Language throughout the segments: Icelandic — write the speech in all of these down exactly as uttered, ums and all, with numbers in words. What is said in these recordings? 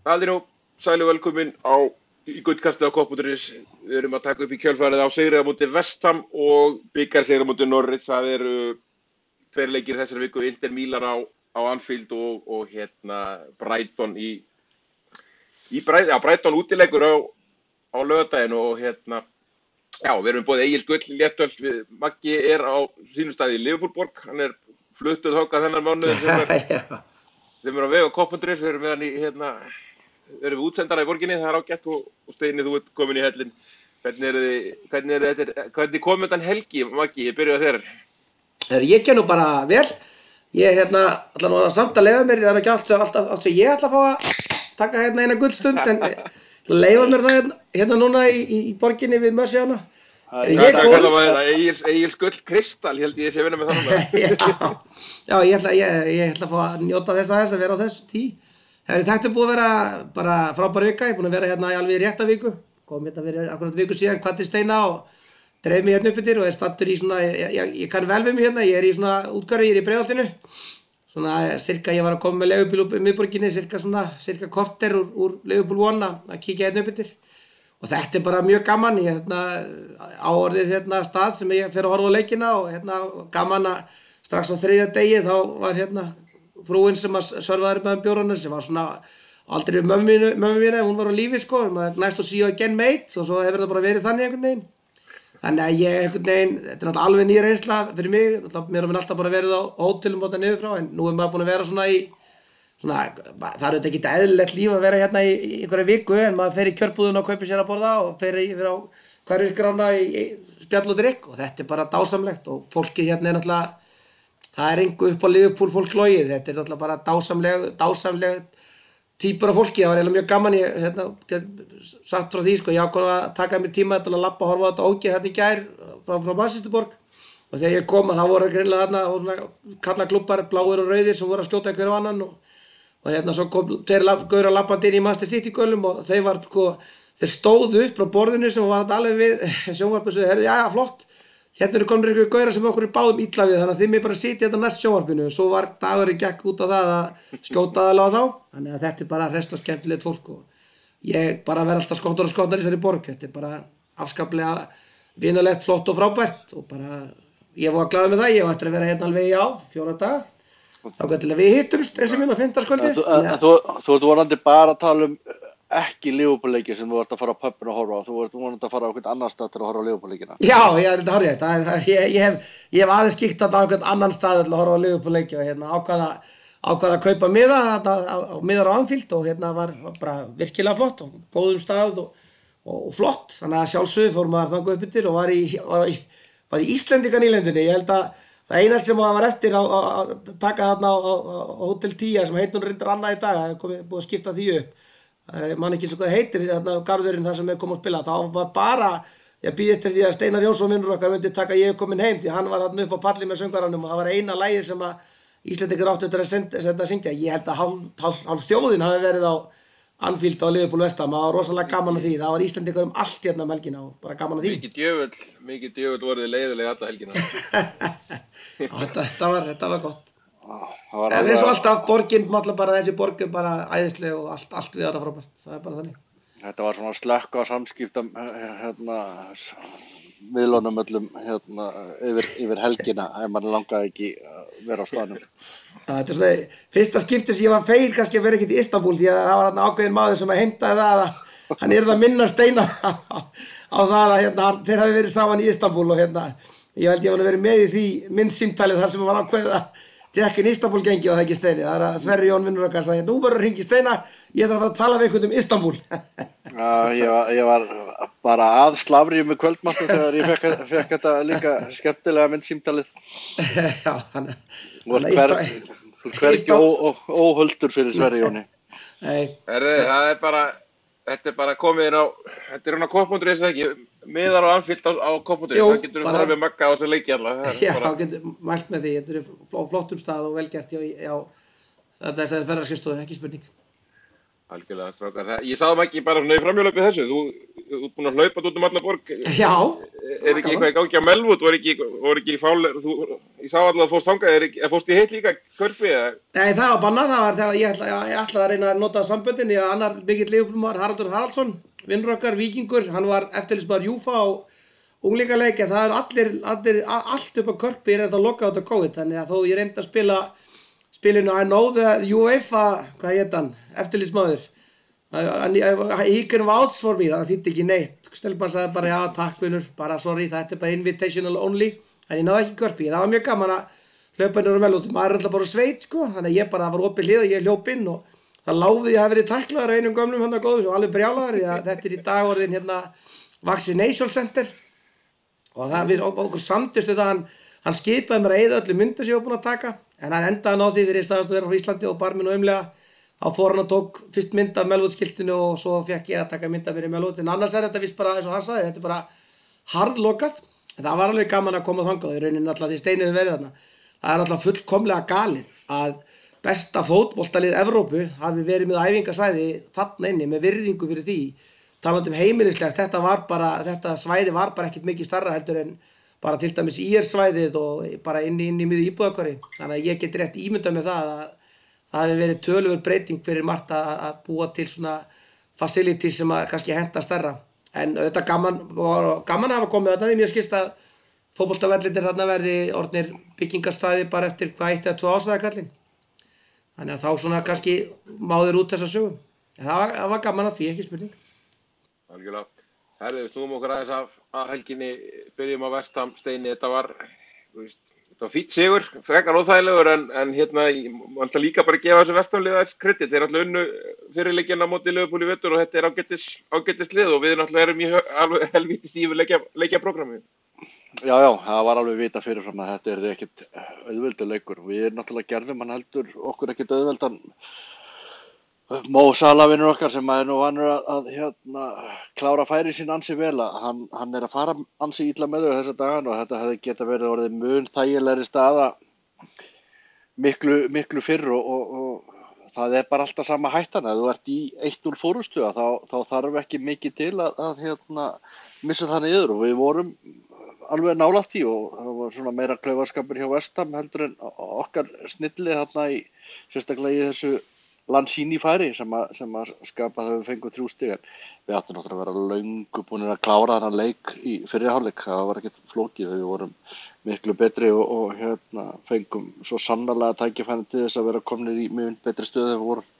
Aldrei sæl og velkomin á í gullkastið á Kopp.is. Við erum að taka upp í kjölfarið á sigri á móti West Ham og bikarsigri á móti Norwich. Það eru tveir leikir þessari viku, Inter Milan á, á Anfield og, og hérna Brighton í, í Brighton, já, Brighton útileikur á, á laugardaginn og hérna, já, við erum búið Egils Gull í Léttöl. Við, Maggi er á sínum staði í Liverpoolborg, hann er fluttur þangað þennan mánuð sem er, sem er á veg á Kopp.is. Við erum með hann í hérna, við erum við útsendara í borginni, það er ágætt og, og Steini, þú ert komin í hellinn. Hvernig er þið, hvernig er þetta, hvernig kom þetta helgi, Maggi, ég byrja á þér? Ég ken nú bara vel. Ég hérna, ætla nú samt að leyfa mér, það er ekki allt sem, allt, allt sem ég ætla að fá að taka hérna eina gullstund, en leyfa mér það hérna, hérna núna í, í borginni við Mössíana. Hvað kallar maður þetta? Egils, Egils Gull Kristall, ég held ég sé að vinna með það núna. Já, já, ég ætla, ég, ég ætla að fá að njóta þess aðeins að vera á þessu tí. Þetta er búið að vera bara frábær vika, ég er búin að vera hérna í alveg rétta viku. Kom hérna fyrir akkurat viku síðan, kvaddi Steina og dreif mig hérna upp yfir og er stattur í svona, ég, ég, ég kann vel við mig hérna, ég er í svona útgári, ég er í Breiðholtinu. Svona cirka, ég var að koma með leigubíl upp í miðborginni, cirka svona, cirka korter úr, úr Liverpool One að kíkja hérna upp yfir. Og þetta er bara mjög gaman, ég hérna áorðið hérna stað sem ég fer að horfa á leikina og hérna gaman að strax á þriðja degi þá var hérna frúin sem að sörfaði með bjórana sem var svona aldrei við mömmu mínu, mömmu mínu, hún var á lífi sko, maður næst og see you again mate og svo hefur það bara verið þannig einhvern veginn. Þannig að ég einhvern veginn, þetta er náttúrulega alveg ný reynsla fyrir mig, náttúrulega mér har alltaf bara verið á hótelum og þetta niður frá, en nú er maður búin að vera svona í, svona, það er auðvitað ekki eðlilegt líf að vera hérna í, í einhverja viku, en maður fer í kjörbúðuna og kaupir sér að borða og fer í, fer á hverfisgrána í, í spjall og drykk og þetta er bara dásamlegt og fólkið hérna er náttúrulega, það er engu upp á Liverpool fólk logið, þetta er náttúrulega bara dásamleg, dásamleg týpur af fólki, það var eiginlega mjög gaman, ég hérna, sagt frá því, sko, ég ákvað að taka mér tíma til að labba og horfa á þetta ógeð hérna í gær frá, frá Manchesterborg og þegar ég kom að það voru greinilega þarna og svona kalla klubbar, bláir og rauðir sem voru að skjóta einhverju annan og, og hérna svo kom tveir gaurar labbandi inn í Manchester City gölum og þeir var, sko, þeir stóðu upp frá borðinu sem var þetta alveg við sjónvarpið og sagði, já, já, flott. Hérna eru komnir ykkur gaurar sem okkur er báðum illa við, þannig að þið mér bara sitja þetta næst sjónvarpinu. Svo var dagurinn gekk út á það að skjóta aðalega á þá. Þannig að þetta er bara hrest og skemmtilegt fólk og ég bara verð alltaf skottur og skotnar í þessari borg. Þetta er bara afskaplega vinalegt, flott og frábært og bara, ég var glaður með það, ég var eftir að vera hérna alveg í á, fjóra daga. Þá gæti til að við hittumst eins og minn á fimmtudagskvöldið. Þú, þú ert vonandi bara að tala um ekki Liverpool-leiki sem þú ert að fara á pubinu að horfa á, þú ert vonandi að fara á einhvern annan stað til að horfa á Liverpool-leikina. Já, ég er þetta horfið, það er, það, ég, ég, hef, ég hef aðeins kíkt á einhvern annan stað til að horfa á Liverpool-leiki og hérna ákvaða, ákvaða að kaupa miða, þetta, á, á miðar á Anfield og hérna var, var bara virkilega flott og góðum stað og, og, og flott, þannig að sjálfsögðu fór maður þangað upp yfir og var í, var í, var í Íslendingan í lendinni, ég held að það eina sem var eftir að taka þarna á, á, á Hotel Tia sem heit nú reyndar annað í dag, það er komið, búið að skipta því upp. Ég man ekki eins og hvað heitir þarna garðurinn þar sem er komið að spila, þá var bara ég býð eftir því að Steinar Jónsson vinnur okkar myndi taka Ég er komin heim því hann var þarna upp á palli með söngvaranum og það var eina lagið sem að Íslendingar áttu eftir að senda, senda að syngja. Ég held að hálf, hálf, hálf þjóðin hafi verið á Anfield á Liverpool West Ham, það var rosalega gaman að því, það var Íslendingar um allt hérna um helgina og bara gaman að því. Mikið djöfull, mikið djöfull voruð leiðilega alla helgina. þetta, þetta, var, þetta var gott. En eins og alltaf, borgin, bara þessi borg er bara æðisleg og allt, allt við þetta frábært, það er bara þannig. Þetta var svona slökk á samskipta hérna, miðlunum öllum hérna, yfir, yfir helgina ef mann langaði ekki að vera á staðnum. Þetta er svona, fyrsta skipti sem ég var feil kannski að vera ekkert í Istanbul því að það var hérna ákveðin maður sem heimtaði það að hann yrði að minna Steina á það að hérna, þeir hafi verið saman í Istanbul og hérna, ég held ég að verið með í því minn símtalið þar sem var ákveðið að Tekkin Istanbul gengi og það ekki Steini, það er að Sverri Jón vinnur okkar sagði, nú verður að hringja í Steina, ég þarf að fara að tala við einhvern um Istanbul. Já, ég var, ég var bara að slafrið með kvöldmattu þegar ég fekk, fekk þetta líka skemmtilega mynd símtalið. Já, hann er... Þú ert hver, hvergi óhöldur fyrir Sverri Jóni. Nei. Herði, það er bara, þetta er bara komið inn á, þetta er hún á Kopp.is eða ekki, miðar á Anfield á, á Kopp.is, það getur við farið með Magga á þessu leiki alla. Já, bara... getur mælt með því, þetta er flottum stað og velgert, já, já þetta er ferðarskrifstofu, ekki spurning. Algjörlega, strákar. Það- Ég sá það ekki bara svona í framhjólöpið þessu. Þú, þú ert búin að hlaupa út um alla borg. Já, Er ekki eitthvað í gangi á Melwood? Var ekki, var ekki fálega, þú, ég sá alltaf að fórst þangað, er ekki, fórst í heitt líka körfi eða? nei, það var bannað, það var þegar ég, ætla, ég ætlaði að reyna að nota samböndin, ég annar mikill Liverpool-maður, Haraldur Haraldsson, vinnur okkar, víkingur, hann var eftirlitsmaður Júfa á unglingaleik, en það er allir, allir, a- allt upp á körpi er þetta lokað út af COVID, þannig að þó ég reyndi að spila spilinu I know the UEFA, hvað heit hann, eftirlitsmaður, he can vouch for me, það þýtti ekki neitt, stelpan sagði bara já, takk vinnur, bara sorry, þetta er bara invitational only, en ég náði ekki körpi, það var mjög gaman að hlaupa inn á Melwood, maður er alltaf bara á sveit sko, þannig að ég bara, það var opið hlið og ég hljóp inn og það láði ég að hafa verið tæklaður á einum gömlum hann að góðum sem var alveg brjálaður, því að þetta er í dag orðin hérna Vaccination Center og það við ok- okkur samtistu það hann, hann skipaði mér að eyða öllu myndu sem ég var búinn að taka, en hann endaði á því þegar ég sagðist að vera frá Íslandi og bar minn og umlega, þá fór hann og tók fyrst mynd af Melwood-skiltinu og svo fekk ég að taka mynd af mér í Melwood, en annars er þetta vist bara eins og hann sagði, þetta er bara harðlokað, en það var alveg gaman að koma þangað, í rauninni alltaf því Steini hefur verið þarna. Það er alltaf fullkomlega galið að besta fótboltalið Evrópu hafi verið með æfingasvæði þarna inni með virðingu fyrir því, talandi um heimilislegt, þetta var bara, þetta svæði var bara ekkert mikið starra heldur en bara til dæmis í er svæðið og bara inn í, inn í miðju íbúðakori, þannig að ég get rétt ímyndað með það að það hefði verið töluverð breyting fyrir margt að, að búa til svona facilities sem að kannski henta stærra, en auðvitað gaman, var, gaman að hafa komið þarna, því mér skilst að fótboltavellinir þarna verði orðnir byggingarstæði bara eftir hvað eitt eða tvö ásæða kallinn, þannig að þá svona kannski máður út þessa sögum, en það var, það var gaman að því, ekki spurning. Algjörlega. Herðu, við snúum okkur aðeins af að helginni, byrjum á West Ham, Steini, þetta var, þú veist, þetta var fínn sigur, frekar óþægilegur, en, en hérna, ég má alltaf líka bara gefa þessu West Ham liða þess kredit, þeir alltaf unnu fyrirleikina á móti Liverpool í vetur og þetta er ágætis, ágætis lið og við náttúrulega erum í hö- alveg helvíti stífu leikja, leikjaprógrammi. Já, já, það var alveg vita fyrirfram að þetta er ekkert auðveldur leikur. Við náttúrulega gerðum hann heldur okkur ekkert auðveldan. Mo Salah vinnur okkar sem er nú vanur að, að hérna, klára færi sín ansi vel að hann, hann er að fara ansi illa með þau þessa dagana og þetta hefði geta verið orðið mun þægilegri staða miklu, miklu fyrr og, og, og það er bara alltaf sama hættan. Ef þú ert í eitt núll fórustu þá, þá þarf ekki mikið til að, að hérna, missa það niður og við vorum alveg nálægt í og það var svona meira klaufaskapur hjá West Ham heldur en okkar snilli þarna í sérstaklega í þessu Lanzini færi sem að, sem að skapa það við fengum þrjú stig en við áttum náttúrulega að vera löngu búinir að klára þennan leik í fyrri hálfleik, það var ekkert flókið, við vorum miklu betri og, og hérna, fengum svo sannarlega tækifæri til þess að vera komnir í mjög betri stöðu en við vorum.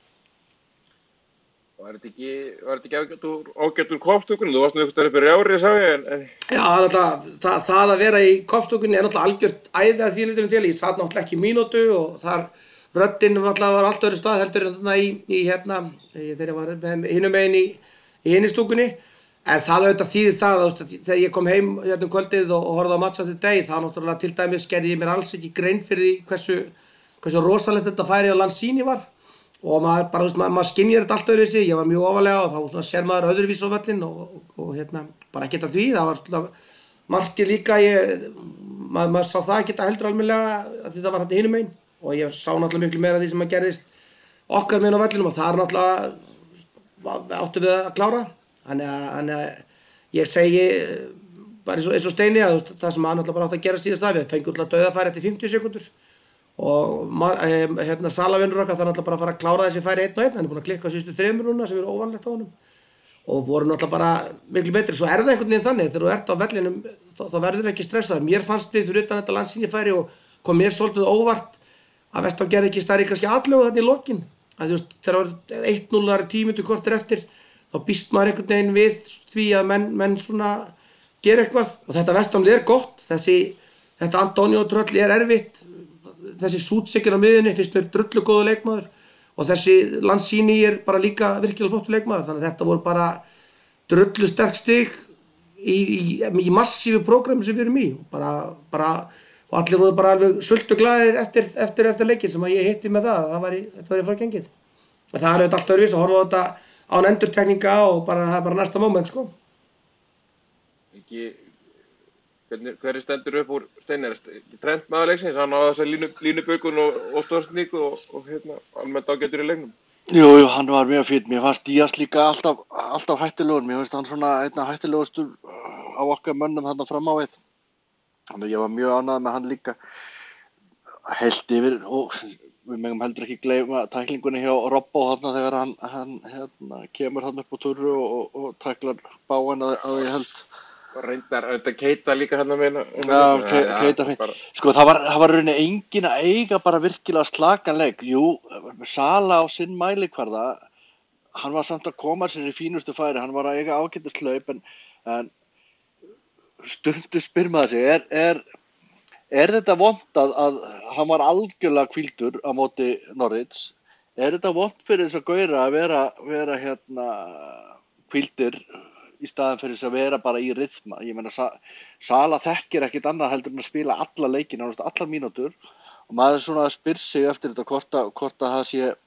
Var þetta ekki, var þetta ekki ágættur, ágættur kopstúkunum? Þú varst nú einhvers staðar upp í Rjári, sá ég, en, en Já, það, er náttúrulega- það, það að vera í kopstúkunni er náttúrulega algjört æði að því liturinn til, ég satt náttúrulega ekki mínútu og þar röddinn náttúrulega var allt öðru stað heldur en þarna í, í hérna, í- þegar ég var með hinum megin í, í hinni stúkunni, en það auðvitað þýðir það, þú veist, þegar ég kom heim hérna um kvöldið og, og horfði á match of the day, þá náttúrulega til dæmis gerði ég mér alls ekki grein fyrir því hversu, hversu rosalegt þetta færi á Lanzini var og maður bara, þú veist, maður, maður skynjar þetta allt öðruvísi, ég var mjög ofalega og þá svona sér maður öðruvísi á völlinn og, og, og hérna, bara ekkert að því, það var svona markið líka, ég, maður, maður sá það ekkert heldur almennilega að þetta var þetta hinum megin og ég sá náttúrulega miklu meira af því sem að gerðist okkar megin á vellinum og það er náttúrulega áttu við að klára, þannig að, þannig að ég segi bara eins og, eins og Steini að þú veist, það sem að náttúrulega bara átt að gerast í þess að við fengum alltaf dauðafæri eftir fimmtíu sekúndur og ma- eh, hérna Salah vinnur okkar það er náttúrulega bara að fara að klára þessi færi einn og einn, hann er búinn að klikka á síðustu þremur núna sem er óvanlegt á honum og voru náttúrulega bara miklu betri, svo er það einhvern veginn þannig þegar þú ert á vellinum þá, þá verður ekki stressaður, mér fannst við fyrir utan þetta Lanzini færi og kom mér svolítið óvart að West Ham gerði ekki stærri kannski atlögu þarna í lokin, að þú veist þegar það var eitt núll og það er tíu mínútur korter eftir þá býst maður einhvern veginn við því að menn, menn svona gera eitthvað og þetta West Ham lið er gott, þessi, þetta Antonio tröll er erfitt, þessi Sútsikinn á miðjunni finnst mér drullu góðu leikmaður og þessi Lanzini er bara líka virkilega flottur leikmaður, þannig að þetta voru bara drullu sterk stig í, í, í massífu prógrami sem við erum í bara, bara, og allir voru bara alveg sultu glaðir eftir, eftir, eftir leikin sem að ég hitti með það, það var í, þetta var í fragengið en það er auðvitað allt öðruvísi að horfa á þetta án endurtekninga og bara, það er bara næsta moment sko. ekki, hvernig, hverju stendur upp úr Steini? Er Trent maður leiksins, hann á þessa línu, línubökun og, og stórsníku og, og hérna, almennt ágætur í leiknum. Jú, jú, hann var mjög fínn. Mér fannst Díaz líka alltaf, alltaf hættulegur. Mér finnst hann svona einna hættulegustur á okkar mönnum þarna fram á við. Þannig að ég var mjög ánægður með hann líka. Heilt yfir og við megum heldur ekki gleyma tæklingunni hjá Robbo þarna þegar hann, hann hérna, kemur þarna upp á turru og, og, og tæklar báinn að, að ég held. Og reyndar, reyndar Keita líka hérna meina. Já, Ke- Keita fín. Sko það var, það var rauninni engin að eiga bara virkilega slakan leik. Jú, Sala á sinn mælikvarða, hann var samt að koma sér í fínustu færi, hann var að eiga ágætis hlaup en, en stundu spyr maður sig, er, er, er þetta vont að, að hann var algjörlega hvíldur á móti Norwich? Er þetta vont fyrir þess að gauðra að vera, vera hérna hvíldir í staðan fyrir þess að vera bara í rytma? Ég meina, Sa- Sala þekkir ekkit annað heldur en að spila alla leikina, nánast allar mínútur og maður svona spyr sig eftir þetta hvort að, hvort að það sé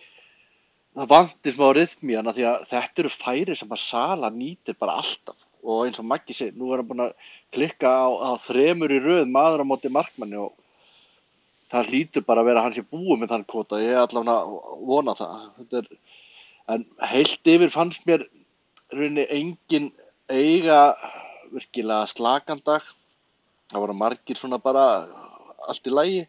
það vantir smá rytmi hana því að þetta eru færi sem að Sala nýtir bara alltaf og eins og Maggi segir, nú er hann búinn að klikka á, á þremur í röð maður á móti markmanni og það hlýtur bara að vera hans í búi með þann kvota, ég er allavega að vona það. Þetta er, en heilt yfir fannst mér rauninni engin eiga virkilega slakandag, það voru margir svona bara allt í lagi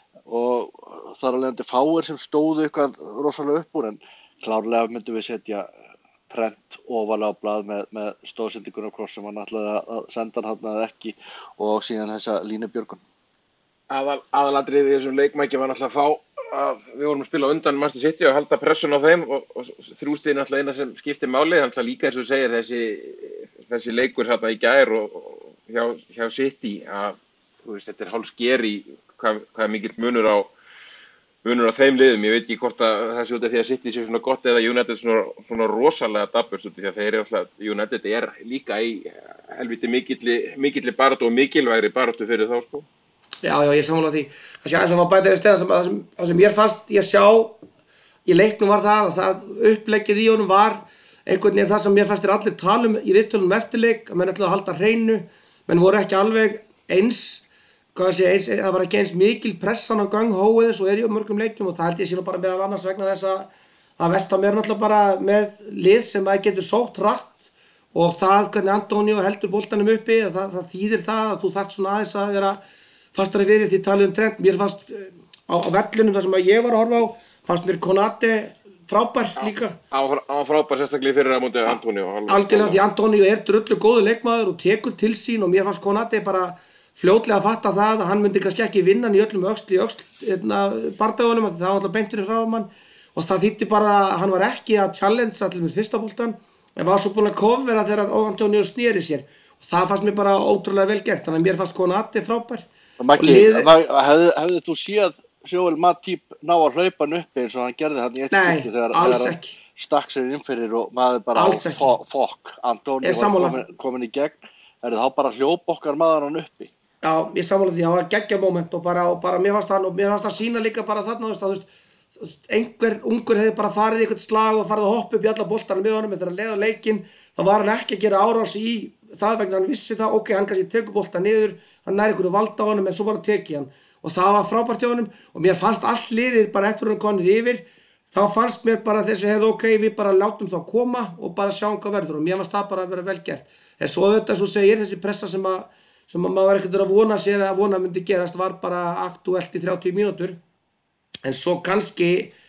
og þar alveg endur fáir sem stóðu eitthvað rosalega upp úr en klárlega myndum við setja Trent ofalega á blað með, með stóðsendingun á kross sem hann ætlaði að senda hann þarna eða ekki og síðan þessa línubjörgun. Aðal, aðalatriðið í þessum leikmækja var náttúrulega að fá að við vorum að spila undan Manchester City og halda pressun á þeim og, og þrjústig náttúrulega eina sem skiptir máli, þannig að líka eins og þú segir þessi, þessi leikur hérna í gær og, og hjá, hjá City að þú veist þetta er hálf skeri hvað, hvað er mikill munur á munur á þeim liðum, ég veit ekki hvort að það sé út af því að City sé svona gott eða United svona, svona rosalega dabburt út af því að þeir eru alltaf, United er líka í helviti mikilli, mikilli baráttu og mikilvægri baráttu fyrir þá sko. Já, já, ég sammála því. Það sé aðeins að maður bæta við steina sem, það sem, það sem mér fannst ég sjá í leiknum var það að það uppleggið í honum var einhvern veginn það sem mér fannst þér allir talum í viðtölunum eftir leik, að menn ætlaðu að halda hreinu, menn voru ekki alveg eins, hvað sé, eins, það var ekki eins mikil pressan á gang hóið svo er í mörgum leikjum og það held ég síðan bara meðal annars vegna þess að, að West Ham er náttúrulega bara með lið sem að getur sótt hratt og það hvernig Antonio heldur boltanum uppi, það, það þýðir það að þú þarft svona aðeins að vera fastari fyrir því talið um Trent. Mér fannst á, á vellunum þar sem að ég var að horfa á, fannst mér Konate frábær líka. Á, á frábær sérstaklega fyrir að móti Antonio. Algjörlega því Antonio er drullu góður leikmaður og tekur til sín og mér fannst Konate bara fljótlega að fatta það að hann myndi kannski ekki vinna hann í öllum öxl í öxl bardagunum, það var alltaf beintur í frámann og það þýtti bara að hann var ekki að challenge allir með fyrsta boltan en var svo búinn að kofvera þegar Antonio sneri sér og það fannst mér bara ótrúlega vel gert, þannig að mér fannst Konate frábær. Maggi, liði... hefði, hefði þú séð Joel Matip ná að hlaupa hann uppi eins og hann gerði hann í eitt skipti þegar hann stakk sér inn fyrir og maður bara fokk, Antonio var komin, komin í gegn, er það bara hljóp okkar maður hann uppi. Já, ég sammála því, það var geggja moment og bara, og bara mér fannst hann og mér fannst hann sína líka bara þarna, þú veist, einhver ungur hefði bara farið í eitthvað slag og farið að hoppa upp í alla boltana með honum, þegar hann leiði á leikinn, þá var hann ekki að gera árás í það vegna hann vissi það, ok, hann kannski tekur bolta niður, hann nær einhverju valda á honum en svo bara teki hann og það var frábært hjá honum og mér fannst allt liðið bara eftir hann konir yfir, þá fannst mér bara þessi hefði ok, við bara látum þá koma og bara sjáum hvað verður og mér fannst það bara að vera vel gert. En svo þetta svo segir þessi pressa sem að sem að maður ekkert er að vona sér að vona myndi gerast var bara aktuelt í þrjátíu mínútur en svo kannski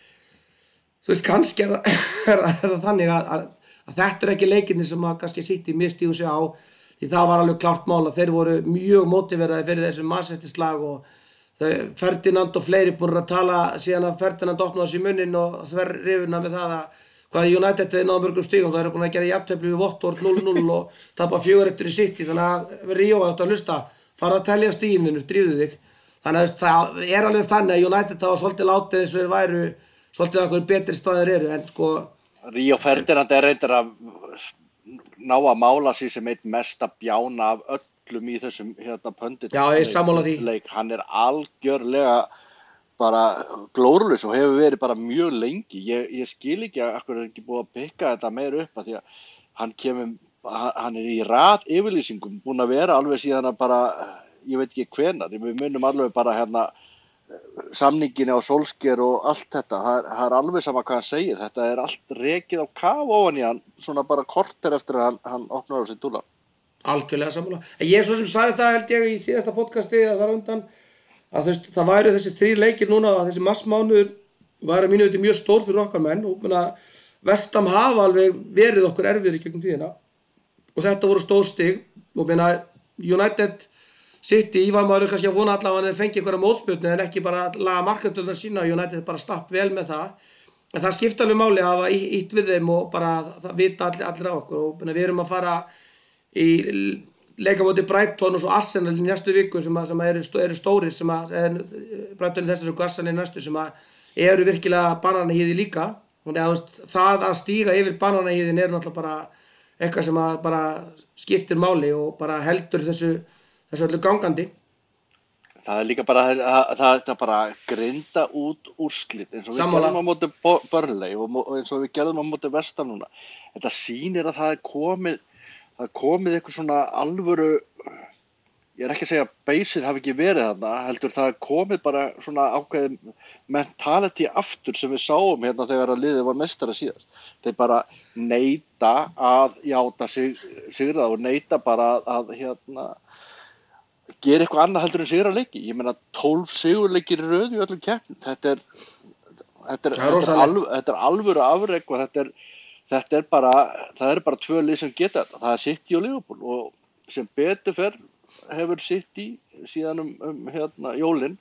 þú veist kannski er það, er það þannig að, að, að þetta er ekki leikinni sem að kannski City misstígu sig á því það var alveg klárt mál að þeir voru mjög mótiveraði fyrir þessu mannsættislag og þau, Ferdinand og fleiri búin að tala síðan að Ferdinand opnaði sér munnin og þverr rifuna með það að hvað United er náða mörgum stigum, það er búin að gera jafntefli við Watford núll núll og tapa fjögur eitt í City, þannig að Ríó átt að hlusta, fara að telja stigin þínu, drífðu þig. Þannig að það er alveg þannig að United hafa svolítið látið eins og þeir væru svolítið að einhverjum betri staðir eru, en sko... Ríó Ferdinand er reyndar að ná að mála sig sem eitt mesta bjána af öllum í þessum hérna pöndit. Já, ég sammála því. Leik. Hann er algjörlega bara glórulaus og hefur verið bara mjög lengi. Ég, ég skil ekki að akkur er ekki búið að pikka þetta meir upp að því að hann kemur, hann er í rað yfirlýsingum búin að vera alveg síðan að bara, ég veit ekki hvenar, við munum alveg bara hérna samningin á Solskjær og allt þetta, það er, það er alveg sama hvað hann segir, þetta er allt rekið á kaf ofan í hann, svona bara korter eftir að hann, hann opnar á sig dúla. Algjörlega sammála. En ég svo sem sagði það held ég í síðasta podcasti að þar undan að þú veist, það væri þessi þrír leikir núna að þessi massmánuður væri að mínu viti mjög stór fyrir okkar menn og menna, West Ham hafa alveg verið okkur erfiðir í gegnum tíðina og þetta voru stór stig og menna United City, ég var maður kannski að vona allavega að þeir fengi einhverja mótspyrnu en ekki bara að laga markadölduna sína og United bara stapp vel með það. En það skipta alveg máli að hafa ítt við þeim og bara það vita allir, allir á okkur og menna, við erum að fara í leika móti Brighton og svo Arsenal í næstu viku sem, að, sem að eru, eru stórir sem að er, Brighton í þessari og Arsenal í næstu sem að eru virkilega bananahýði líka og það að stíga yfir bananahýðin er náttúrulega bara eitthvað sem að bara skiptir máli og bara heldur þessu þessu öllu gangandi. Það er líka bara það, það er bara grinda út úrslit eins og við Sammála. gerðum á móti Burnley og, og eins og við gerðum á móti West Ham núna. Þetta sýnir að það er komið það er komið eitthvað svona alvöru, ég er ekki að segja beysið hafi ekki verið þarna, heldur það er komið bara svona ákveðin mentality aftur sem við sáum hérna þegar að liðið var meistari síðast. Þeir bara neita að játa sig, sigra og neita bara að, að hérna gera eitthvað annað heldur en sigra leiki. Ég meina tólf sigurleikir í röð í öllum keppnum. Þetta er þetta er, þetta er, alv, þetta er alvöru afrek og þetta er þetta er bara það eru bara tvö lið sem geta þetta. Það er City og Liverpool og sem betur fer hefur City síðan um, um hérna jólin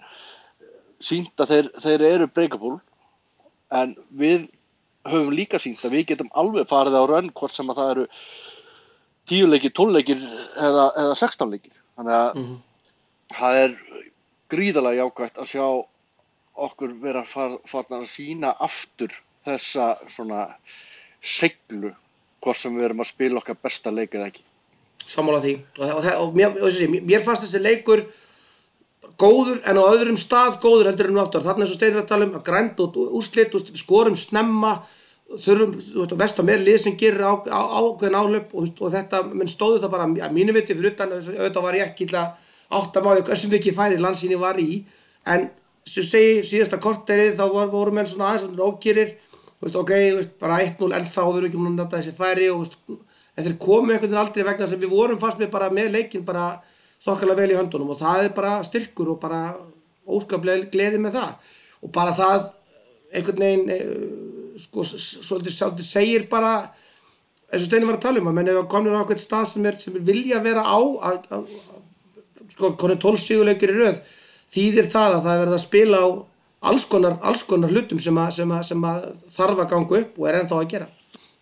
sýnt að þeir þeir eru breakable en við höfum líka sýnt að við getum alveg farið á rönn hvort sem að það eru tíu leikir, tólf leikir eða eða sextán leikir. Þannig að mm-hmm. það er gríðarlega jákvætt að sjá okkur vera far, farnar að sýna aftur þessa svona seiglu hvort sem við erum að spila okkar besta leik eða ekki. Sammála því og, og, og, mér, og sé, mér fannst þessi leikur góður en á öðrum stað góður heldur en aftur. Þarna eins og Steinir að tala um að grænt og úrslit og skorum snemma þurfum, þú veist, West Ham er lið sem gerir á, á, ákveðin áhlaup og, og þetta, menn stóðu það bara að mínu viti fyrir utan, auðvitað var ég ekki illa átt að máði hversu mikið færi landsýni var í, en sem segi síðasta korterið þá voru, voru menn svona aðeins svona ókýrir, þú veist, ok, þú veist, bara eitt núll ennþá við erum ekki múin að nota þessi færi og, þú veist, en þeir komu einhvern veginn aldrei vegna sem við vorum fast með bara með leikinn bara þokkalega vel í höndunum og það er bara styrkur og bara óskaplega gleði með það og bara það einhvern veginn sko svolítið svolítið segir bara eins og Steini var að tala um að menn eru komnir á einhvern stað sem er sem er vilja vera á að, að, að sko konur tólf sigurleikir í röð þýðir það að það er verið að spila á alls konar alls konar hlutum sem að sem að sem að þarf að ganga upp og er ennþá að gera.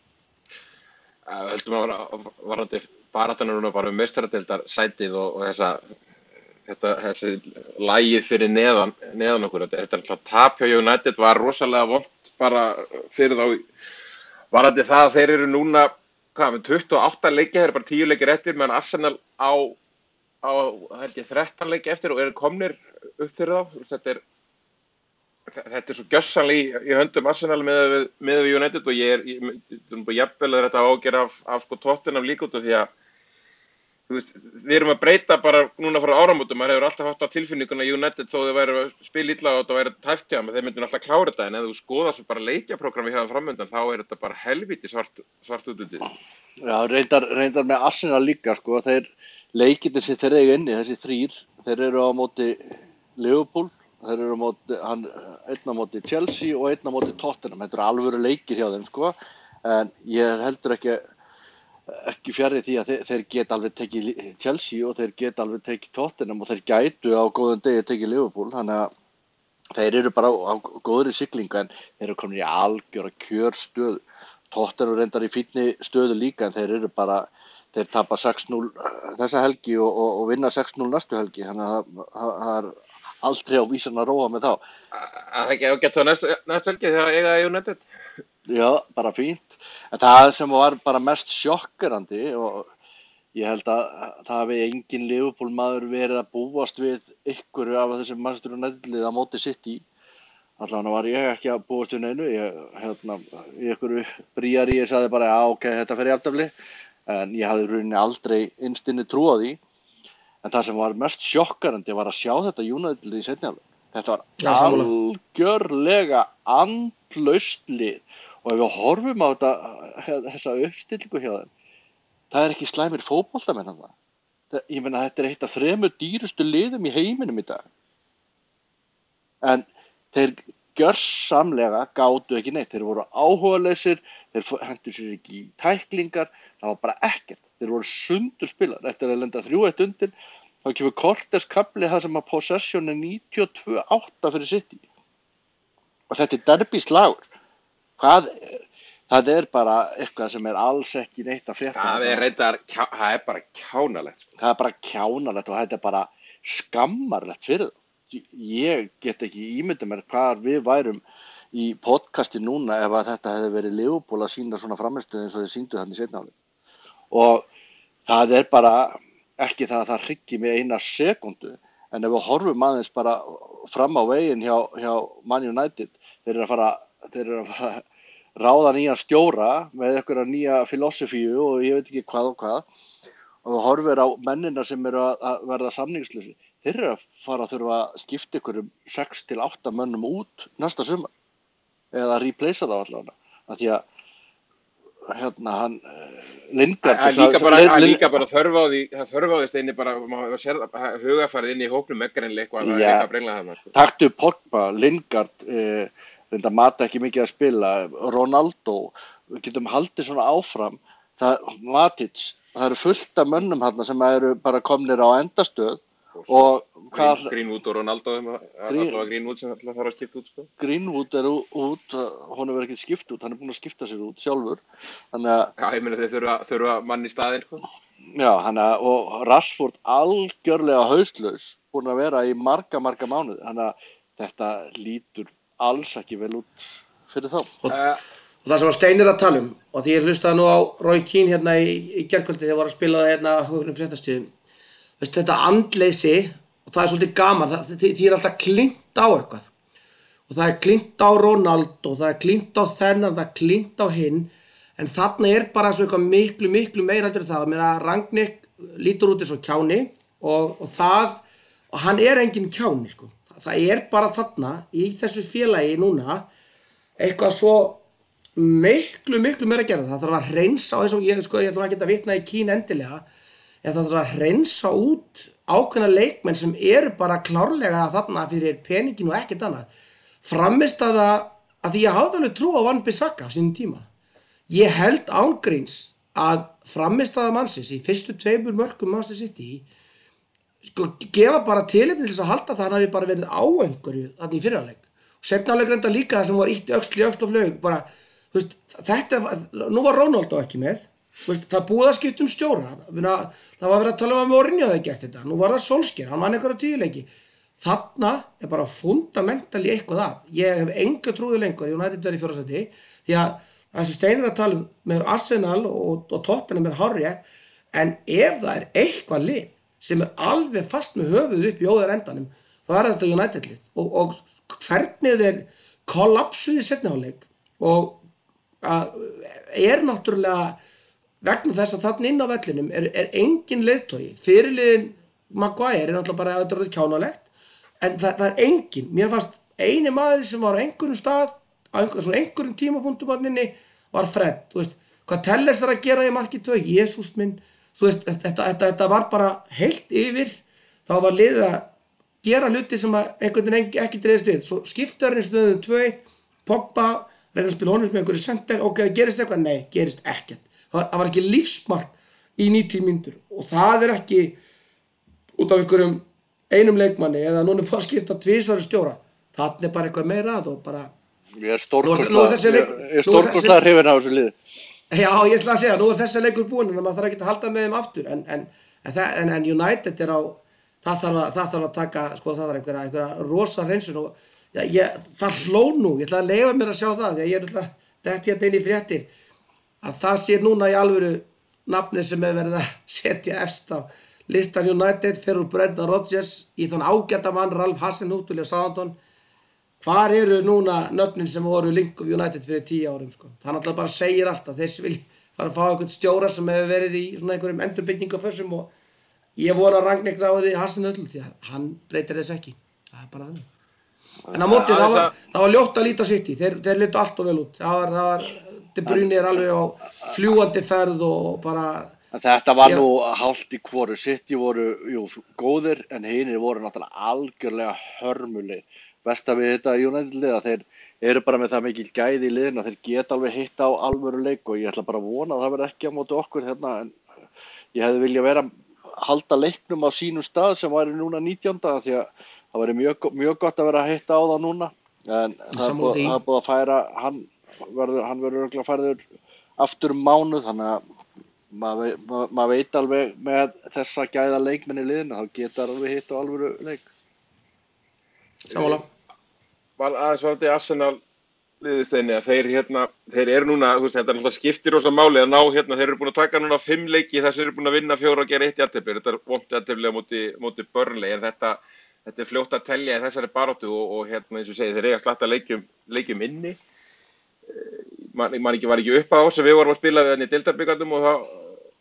Það höldum að vera varandi baráttan núna bara um meistaradeildar sætið og, og þessa þetta þessi lagið fyrir neðan neðan okkur þetta er alltaf tap hjá United var rosalega vont bara fyrir þá varandi það að þeir eru núna hvað með tuttugu og átta leiki þeir eru bara tíu leikir eftir meðan Arsenal á á held ég þrettán leiki eftir og eru komnir upp fyrir þá þetta er þetta er svo gjörsamlega í, í höndum Arsenal með með United og ég er ég, ég, ég jafnvel að þetta ágjör af af sko Tottenham líka út af því að þú veist, við erum að breyta bara núna frá áramótum, maður hefur alltaf haft á tilfinninguna United þó þau væru að spila illa og þetta væri tæft hjá þeim, þeir myndu alltaf klára þetta en ef þú skoðar svo bara leikjaprógram við hefðum framöndan þá er þetta bara helvíti svart svart út út. Já, reyndar reyndar með Arsenal líka sko, þeir leikirnir sem þeir eiga inni, þessi þrír, þeir eru á móti Liverpool, þeir eru á móti hann einn á móti Chelsea og einn á móti Tottenham, þetta eru alvöru leikir hjá þeim sko, en ég heldur ekki ekki fjarri því að þeir, þeir geta alveg tekið Chelsea og þeir geta alveg tekið Tottenham og þeir gætu á góðum degi tekið Liverpool, þannig að þeir eru bara á, á góðri siglingu en þeir eru komin í algjöra kjörstöðu. Tottenham reyndar í fínni stöðu líka en þeir eru bara, þeir tapa sex núll þessa helgi og, og, og vinna sex núll næstu helgi, þannig að það, það er aldrei á vísan að róa með þá. Það ekki ágætt þá næstu, næstu helgi þegar eiga United? Já, bara fínt. En það sem var bara mest sjokkerandi og ég held að það hafi engin Liverpool maður verið að búast við ykkur af þessum Manchester United lið á móti City. Allan var ég ekki að búast við neinu. Ég, hérna, í ykkur bríari ég sagði bara, já, ok, þetta fer í aftöfli. En ég hafði rauninni aldrei innst inni trú á því. En það sem var mest sjokkerandi var að sjá þetta United lið í seinni hálfleik. Þetta var Já, sammála. algjörlega andlaust lið og ef við horfum á þetta, þessa uppstillingu hjá þeim, það er ekki slæmir fótboltamenn þarna. Það- Ég meina þetta er eitt af þremur dýrustu liðum í heiminum í dag. En þeir gjörsamlega gátu ekki neitt. Þeir voru áhugalausir, þeir fó- hentu sér ekki í tæklingar, það var bara ekkert. Þeir voru sundurspilar. Eftir að lenda þrjú eitt undir, þá kemur Cortes kafli það sem að possession er níutíu og tvö átta fyrir City. Og þetta er derby slagur. Hvað, það er bara eitthvað sem er alls ekki neitt að frétta. Það er reyndar, kjá- það er bara kjánalegt. Sko. Það er bara kjánalegt og þetta er bara skammarlegt fyrir það. Ég get ekki ímyndað mér hvar við værum í podcasti núna ef að þetta hefði verið Liverpool að sína svona framistöðu eins og þeir sýndu þannig seinna hálfleik. Og það er bara ekki það að það hryggi mig eina sekundu, en ef við horfum aðeins bara fram á veginn hjá, hjá Man United, þeir eru að fara, þeir eru að fara að ráða nýja stjóra með einhverja nýja filosofíu og ég veit ekki hvað og hvað og þú horfir á mennina sem eru að, að verða samningslausi, þeir eru að fara að þurfa að skipta ykkur um sex til átta mönnum út næsta sumar eða að replacea þá allavega af því að hérna hann eh, Lingard Það er líka bara, það er líka bara þörf á því, það þörf á því steini bara, maður sér það, hugafarið inn í hópnum meggarinnlega eitthvað, það er Já. eitthvað að brengla þarna. Sko. Taktu Pogba, Lingard eh, reynda Mata ekki mikið að spila, Ronaldo, við getum haldið svona áfram, það, Matic, það eru fullt af mönnum hérna sem eru bara komnir á endastöð og hvað, Green, Greenwood og Ronaldo, þeim að- Green- allavega Greenwood sem alltaf þarf að skipta út, sko. Greenwood er ú- út, hún hefur ekki skipt út, hann er búinn að skipta sér út sjálfur, þannig að, Já, ég meina þeir þurfa, þurfa mann í staðinn, sko. já, hann að, og Rashford algjörlega hauslaus, búinn að vera í marga, marga mánuði, þannig að þetta lítur alls ekki vel út fyrir þá. Uh, Og það sem að Steini er að tala um, og því ég hlustaði nú á Roy Keane hérna í, í gærkvöldi þegar voru að spila það hérna á einhverjum fréttastíðum. Veist, þetta andleysi, og það er svolítið gaman, það, því, því er alltaf klínt á eitthvað. Og það er klínt á Ronaldo, það er klínt á þennan, það er klínt á hinn, en þarna er bara svo eitthvað miklu, miklu meira heldur en það. Mér að Rangnick lítur út eins og kjáni og, og það, og hann er engin kjáni, sko. Það er bara þarna, í þessu félagi núna, eitthvað svo miklu, miklu meira að gera. Það þarf að hreinsa á eins og ég, sko, ég ætlum ekki að vitna í Keane endilega, en það þarf að hreinsa út ákveðna leikmenn sem eru bara klárlega þarna fyrir peningin og ekkert annað. Frammistaða að því ég hafði alveg trú á Wan-Bissaka á sínum tíma. Ég held ángríns að frammistaða mannsins í fyrstu tveimur mörkum Manchester City sko gefa bara tilefni til þess að halda það hann hafi bara verið á einhverju þarna í fyrraleik. Og seinna áleik reynda líka það sem var ítt öxl í öxl og flög bara, þú veist, þetta, nú var Ronaldo ekki með, þú veist, það búið að skipta um stjóra, það var verið að tala um að Mourinho hefði gert þetta, nú var það Solskjaer, hann vann einhverja tíuleiki, þarna er bara fundamentali eitthvað af, ég hef enga trúið lengur, ég nætti þetta í fjórðasæti, því að þessi Steinir að tala um með Arsenal og, og Tottenham er hárrétt, en ef það er eitthvað lið sem er alveg fast með höfuð upp í óðar endanum, þá er þetta United lið og, og hvernig þeir kollapsuðu í seinni hálfleik og að, er náttúrulega vegna þess að þarna inn á vellinum er, er engin leiðtogi. Fyrirliðin Maguire er náttúrulega bara að þetta er kjánalegt, en það, það er engin. Mér fannst eini maður sem var á einhverjum stað, á einhver, svona einhverjum tímapunktum hann inni, var Fred. Þú veist, hvað Telles er að gera í marki tvö, Jesús minn, þú veist, þetta, þetta, þetta var bara heilt yfir, þá var liðið að gera hluti sem að einhvern veginn ekki, ekki dreifist við. Svo skiptar hann í stöðum tvö eitt, Pogba, reyna að spila honum með einhverju sender, ok, gerist eitthvað? Nei, gerist ekkert. Það var, það var ekki lífsmark í níutíu mínútur og það er ekki út af einhverjum einum leikmanni eða núna er búið að skipta tvisvar stjóra. Þannig er bara eitthvað meira að og bara... Ég er Nú er- nú er þessi leik- stórkostlega ég er nú er þessi- stórkostlega hrifinn af þessu liði. Já, ég ætla að segja, nú er þessi leikur búinn en maður þarf ekki að halda með þeim aftur en, en, en, það- en, en United er á það þarf að, það þarf að taka sko það þarf einhverja, einhverja rosa hreinsun og já, ég, það hló nú, ég ætla að leyfa mér að sjá það því að ég er alltaf þetta hérna inn í fréttir að það sé núna í alvöru nafni sem er verið að setja efst á listan United fyrir Brendan Rodgers í þann ágæta mann Ralph Hasenhuttl og Southampton. Hvar eru núna nöfnin sem voru link of United fyrir tíu árum sko? Það náttúrulega bara segir alltaf þeir vil fara að fá einhvern stjóra sem hefur verið í svona einhverjum endurbyggingarfössum og ég vona Rangnick ráði Hasenhuttl því að hann breytir þess ekki. Það er bara þannig. En á móti Aðeins það var, að- það var ljótt að líta City, þeir, þeir litu allt og vel út. Það var, það var, De Bruyne er alveg á fljúgandi ferð og bara, En þetta var Já. nú hálft í hvoru. City voru, jú, góðir, en hinir voru náttúrulega algjörlega hörmulegir. Besta við þetta United liða, þeir eru bara með það mikil gæði í liðinu að þeir geta alveg hitt á alvöru leik og ég ætla bara að vona að það verði ekki á móti okkur hérna, en ég hefði viljað vera halda leiknum á sínum stað sem væri núna nítjánda því að það væri mjög, mjög gott að vera að hitta á það núna, en það er Sammála búið, því. það er búið að færa, hann verður, hann verður örugglega færður aftur um mánuð, þannig að maður vei- ma- maður veit alveg með þessa gæða leikmenn í liðinu, þá geta þær alveg hitt á alvöru leik. sammála. var aðeins varandi Arsenal liðisteinni að þeir hérna, þeir eru núna, þú veist, þetta er náttúrulega skiptir rosa máli að ná hérna, þeir eru búin að taka núna fimm leiki þess að þeir eru búin að vinna fjóra og gera eitt jafntefli, þetta er vont jafntefli á móti, móti Burnley, en þetta, þetta er fljótt að telja í þessari baráttu og, og hérna eins og segið, þeir eiga að slatta leikjum, leikjum inni. Man, man ekki var ekki upp á sem við vorum að spila við henni í deildarbyggandum og þá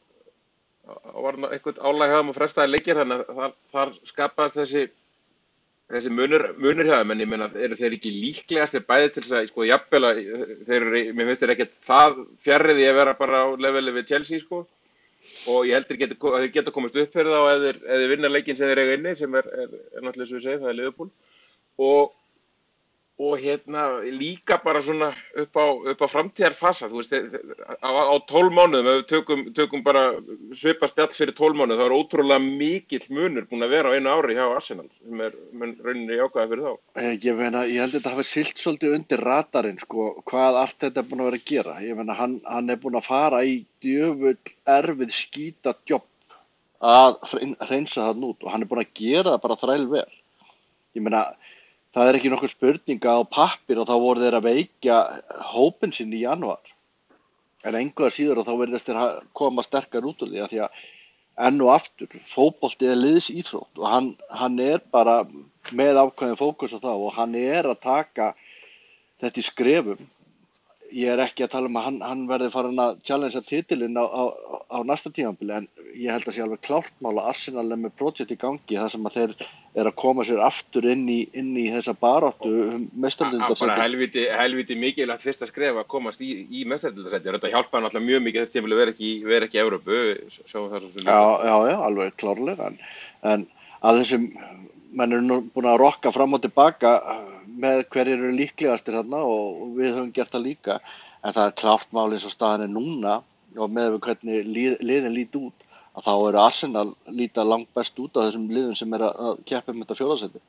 þá var eitthvað álag hjá þeim og frestaði leikir þannig að þar, þar skapaðist þessi þessi munur, munur hjá þeim en ég meina eru þeir ekki líklegastir bæði til þess að sko jafnvel að þeir eru, mér finnst þeir ekkert það fjarri því að vera bara á leveli við Chelsea sko og ég heldur geti, að þeir geta komist upp fyrir það og ef þeir, ef þeir vinna leikinn sem þeir eiga inni sem er, er, er náttúrulega eins og við segjum, það er Liverpool og og hérna líka bara svona upp á, upp á framtíðarfasa, þú veist, á, á tólf mánuðum, ef við tökum, tökum bara svipa spjall fyrir tólf mánuð, þá er ótrúlega mikill munur búin að vera á einu ári hjá Arsenal, sem er mun rauninni jákvæða fyrir þá. Eh, Ég meina, ég held að þetta hafi siglt svolítið undir radarinn, sko, hvað Arteta er búin að vera að gera. Ég meina, hann, hann er búin að fara í djöfull erfið skýta djobb að hrein- hreinsa það út og hann er búin að gera það bara þræl vel. Ég meina, það er ekki nokkur spurninga á pappir og þá voru þeir að veikja hópinn sinn í janúar. En engu að síður og þá verðist þeir ha- koma sterkar út úr því að því að enn og aftur, fótbolti er liðsíþrótt og hann, hann er bara með ákveðin fókus á það og hann er að taka þetta í skrefum. Ég er ekki að tala um að hann, hann verði farin að challengea titilinn á, á, á næsta tímabili en ég held að sé alveg klárt mál að Arsenal er með projekt í gangi þar sem að þeir er að koma sér aftur inn í, inn í þessa baráttu um Að bara meistaradeildarsæti. helviti, helviti mikilvægt fyrsta skref að komast í, í meistaradeildarsæti. Þetta hjálpaði náttúrulega mjög mikið þessi tímabili vera ekki, vera ekki í Evrópu, sjáum það svo sem líka. Já, já, já, alveg klárlega en, en að þessum menn eru nú búin að rokka fram og tilbaka með hverjir eru líklegastir þarna og við höfum gert það líka en það er klárt mál eins og staðan er núna og með við hvernig lið, liðin lít út að þá eru Arsenal líta langt best út af þessum liðum sem er að, að keppa um þetta fjórðasæti.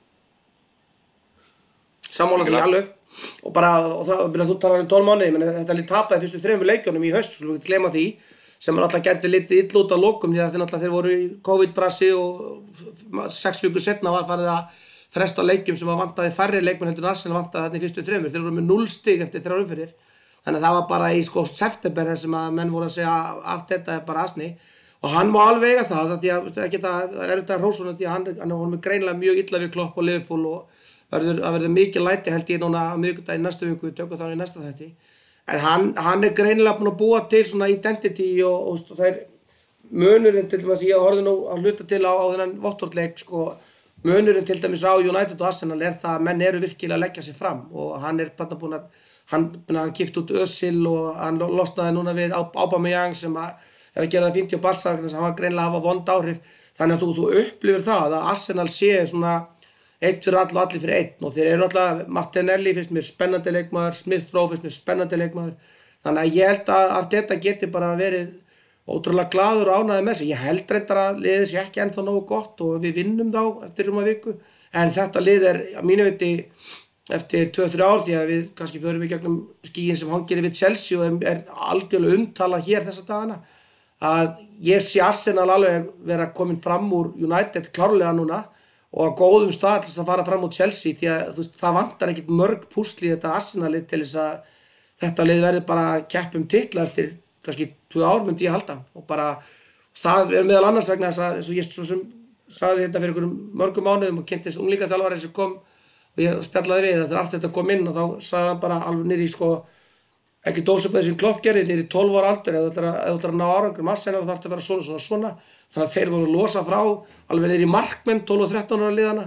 Sammála því alveg og bara, og það, byrja, þú talar um tólf mánuði, ég meina þetta lið tapaði fyrstu þremur leikjunum í haust, svo við gleyma því sem er alltaf gæti litið illa út á lokum því að þeir náttúrulega þeir voru í COVID-brasi og sex vikur setna var farið að fresta leikjum sem að vantaði færri leikmenn heldur en Arsenal vantaði þarna í fyrstu þremur, þeir voru með núll stig eftir þrjár umferðir, þannig að það var bara í sko september þar sem að menn voru að segja að allt þetta er bara asni og hann má alveg eiga það, því að það geta, það er erfitt að hrósa honum því að hann, hann er honum greinilega mjög illa við Klopp og Liverpool og verður að verða mikið læti held ég núna á miðvikudaginn næstu viku, við tökum þá í næsta þætti. En hann, hann er greinilega búinn að búa til svona identity og, og, og það er munurinn til dæmis, ég horfði nú að hluta til á, á þennan Watford-leik, sko, munurinn til dæmis á United og Arsenal er það að menn eru virkilega að leggja sig fram og hann er bara búinn að, hann, hann kippt út Özil og hann losnaði núna við Aubameyang sem að er að gera það fínt hjá Barca, þannig að hann var greinilega að hafa vond áhrif, þannig að þú, þú upplifir það að Arsenal sé svona eitt fyrir all og allir fyrir einn og þeir eru náttúrulega Martinelli finnst mér spennandi leikmaður, Smith Rowe finnst mér spennandi leikmaður þannig að ég held að Arteta geti bara verið ótrúlega glaður og ánægður með sig. Ég held reyndar að liðið sé ekki ennþá nógu gott og við vinnum þá eftir um að viku en þetta lið er að mínu viti eftir tvö til þrjú ár því að við kannski förum við gegnum skíin sem hangir yfir Chelsea og er, er algjörlega umtalað hér þessa dagana að ég sé Arsenal alveg vera komin fram úr United klárlega núna og á góðum stað til þess að fara fram út Chelsea því að veist, það vantar ekkert mörg púsl í þetta Arsenal-lið til þess að þetta lið verður bara að keppa um titla eftir kannski tvö ár myndi ég halda og bara það er meðal annars vegna þess að eins og ég svo sem sagði þetta fyrir einhverjum mörgum mánuðum og kynntist unglingaþjálfari sem kom og ég spjallaði við þegar allt þetta kom inn og þá sagði hann bara alveg niður í sko ekki dósabæði sem Klopp gerði niður í tólf ára aldur eða þú ætlar að ná árangri Arsenal þá þarf að vera svona svona svona þannig að þeir voru að losa frá alveg niður í markmenn tólf og þrettán ára liðana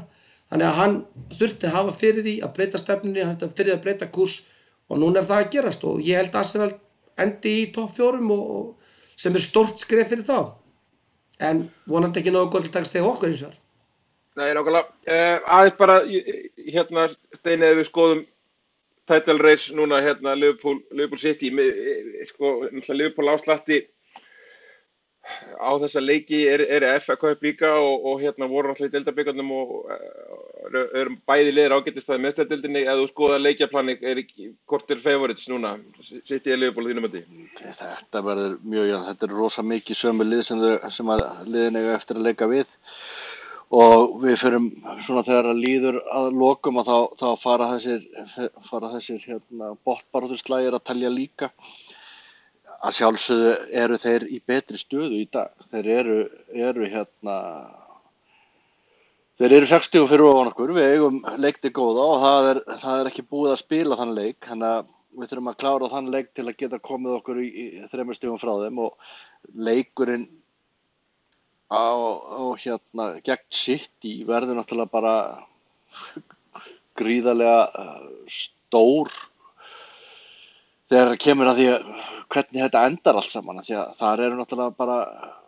þannig að hann þurfti að hafa fyrir því að breyta stefnunni, hann þurfti fyrir að breyta kúrs og núna er það að gerast og ég held að Arsenal endi í topp fjórum og, og sem er stórt skref fyrir þá en vonandi ekki nógu góð til takast þegar okkur eins og Nei, nákvæmlega. Uh, aðeins bara, hérna, Steini, ef við skoðum title race núna, hérna, Liverpool, Liverpool City, sko, náttúrulega Liverpool áslatti á þessa leiki er, er F A Cup líka og, og hérna voru náttúrulega í deildabikarnum og eru er bæði liðir ágætistæði meðstæðdeildinni, ef þú skoða leikjaplanning, er ekki, hvort er favorites núna, City eða Liverpool þínum að því? Þetta verður mjög, já, þetta er rosa mikið sömu lið sem, þau, sem að liðin eiga eftir að leika við. Og við förum svona þegar að líður að lokum að þá, þá fara þessir, fara þessir hérna, botnbaráttusslagir að telja líka. Að sjálfsögðu eru þeir í betri stöðu í dag. Þeir eru, eru hérna, þeir eru sextíu fyrir ofan okkur, við eigum leikti góða og það er, það er ekki búið að spila þann leik. Þannig að við þurfum að klára þann leik til að geta komið okkur í, í þremur stigum frá þeim og leikurinn á, á hérna gegn City verður náttúrulega bara gríðarlega stór þegar kemur að því að hvernig þetta endar allt saman því að þar eru náttúrulega bara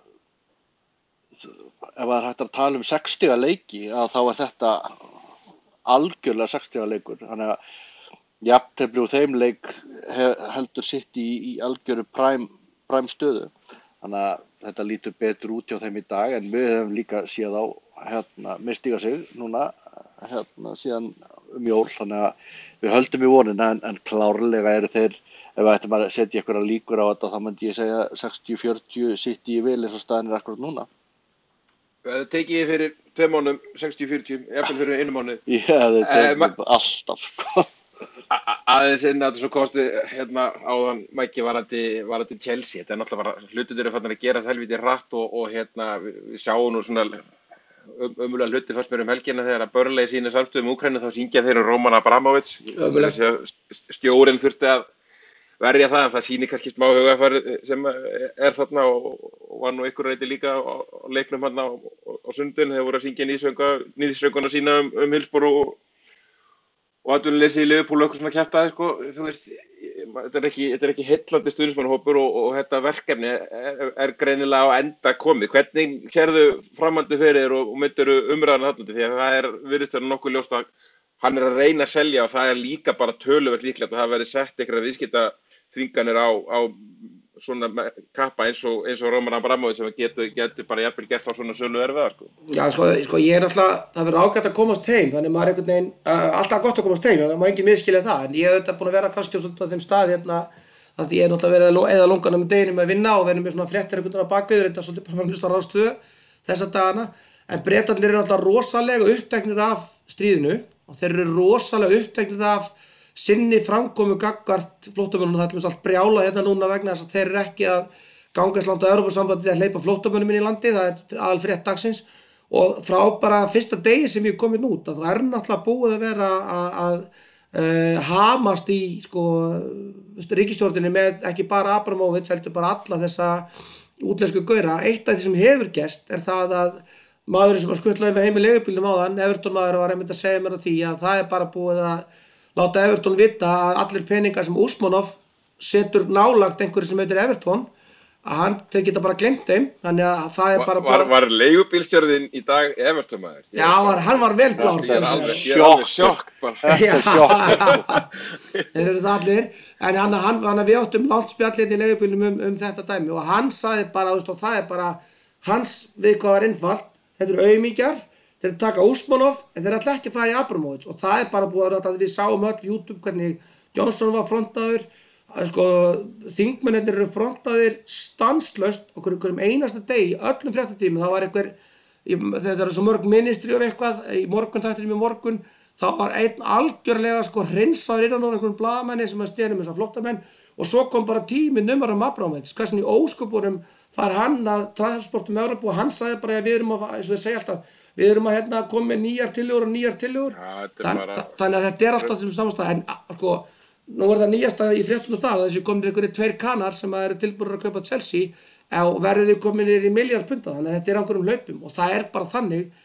ef það er hægt að tala um sex stiga leiki að þá er þetta algjörlega sex stiga leikur þannig að jafntefli úr þeim leik heldur City í, í algjöru prime, prime stöðu þannig að þetta lítur betur út hjá þeim í dag en við höfum líka séð á hérna, mistiga sig núna hérna, síðan um jól þannig að við höldum í vonina en, en klárlega eru þeir ef við ættum að setja ykkur að líkur á þetta þá myndi ég segja sextíu fjörutíu City í vil eins og staðan er akkurat núna. Það tekið ég fyrir tveim mánuðum sextíu fjörutíu, jafnvel fyrir einu mánuð. Já, það tekið uh, alltaf sko. Aðeins inn að þessu kosti hérna áðan Mæki varandi, varandi Chelsea, þetta er náttúrulega bara hlutir eru fannar að gerast helviti hratt og, og hérna við, við sjáum nú svona um, umulega hluti fyrst mér um helgina þegar að Burnley sýnir samstöðu um Úkraínu þá syngja þeir um Roman Abramovich, stjórinn þurfti að verja það en það sýnir kannski smá hugafar sem er þarna og, og var nú ykkur reyti líka á, á leiknum hérna á, á sundin þegar voru að syngja nýðsönguna sína um, um Hillsborough og og atvinnuleysi í Liverpool og eitthvað svona kjaftaði sko, þú veist, þetta er ekki, þetta er ekki heillandi stuðningsmannahópur og, og þetta verkefni er, er greinilega á enda komið. Hvernig sérðu framhaldið fyrir þér og, og myndirðu umræðan þarna því að það er virðist vera nokkuð ljóst að hann er að reyna að selja og það er líka bara töluvert líklegt að það verði sett einhverja viðskiptaþvinganir á, á svona kappa eins og, eins og Roman Abramovich sem getur, getur bara jafnvel gert á svona sölu erfiðar sko. Já, sko, sko ég er alltaf, það verður ágætt að komast heim, þannig maður er einhvern veginn, uh, alltaf gott að komast heim, það má enginn miskilja það, en ég hef þetta búin að vera kannski á svona þeim stað hérna, að ég er náttúrulega verið að eða lunganum með deginum að vinna og verið með svona fréttir einhvern veginn á bakvið, þetta er svolítið bara að hlusta á Rás tvö þessa dagana, en Bretarnir eru náttúrulega rosalega uppteknir af stríðinu og þeir eru rosalega uppteknir af sinni framkomu gagnvart flóttamönnum og það er allt brjála hérna núna vegna þess að þeir eru ekki að gangast langt á Evrópusambandið að hleypa flóttamönnum inn í landi, það er aðalfrétt dagsins og frá bara fyrsta degi sem ég er komin út að það er náttúrulega búið að vera að, að uh, hamast í sko, ríkisstjórninni með ekki bara Abramovich heldur bara alla þessa útlensku gaura. Eitt af því sem hefur gerst er það að maðurinn sem að skutlaði mér heim í leigubílnum áðan, Everton maður var einmitt að segja mér á því að það er bara búið að láta Everton vita að allir peningar sem Usmanov setur nálagt einhverju sem heitir Everton að hann, þeir geta bara glemt þeim þannig að það er bara Var, var leigubílstjórinn í dag Everton maður? Já, var, hann var vel blár Ég er alveg, ég er alveg sjokk bara Þetta er sjokk Þeir eru það allir en hann, hann, hann við áttum langt spjallinn í leigubílnum um, um þetta dæmi og hann sagði bara, þú veist, og það er bara hans við hvað var einfalt þetta eru aumingjar þeir taka Usmanov en þeir ætla ekki að fara í Abramovich og það er bara búið að við sáum öll YouTube hvernig Johnson var frontaður sko, þingmennirnir eru frontaðir stanslaust okkur einhverjum einasta degi í öllum fréttatímum það var einhver, þetta eru svo mörg ministri og eitthvað, í morgun þættinum í morgun þá var einn algjörlega sko hreinsaður innan á einhverjum blaðamenni sem að stena með þessar flóttamenn og svo kom bara tími numar um Abramovich hvernig í ósköpunum fær hann að transportum Evrópu og hann sagði bara að við erum að, eins og þið segja alltaf við erum að hérna, koma með nýjar tillögur og nýjar tillögur ja, Þann, bara... þannig að þetta er alltaf þessum samastað en sko, nú er það nýjasta í fréttunum það að þessi komin einhverjir tveir kanar sem eru tilbúinir að kaupa Chelsea og verður þau komin í miljard punta þannig að þetta er einhverjum hlaupum og það er bara þannig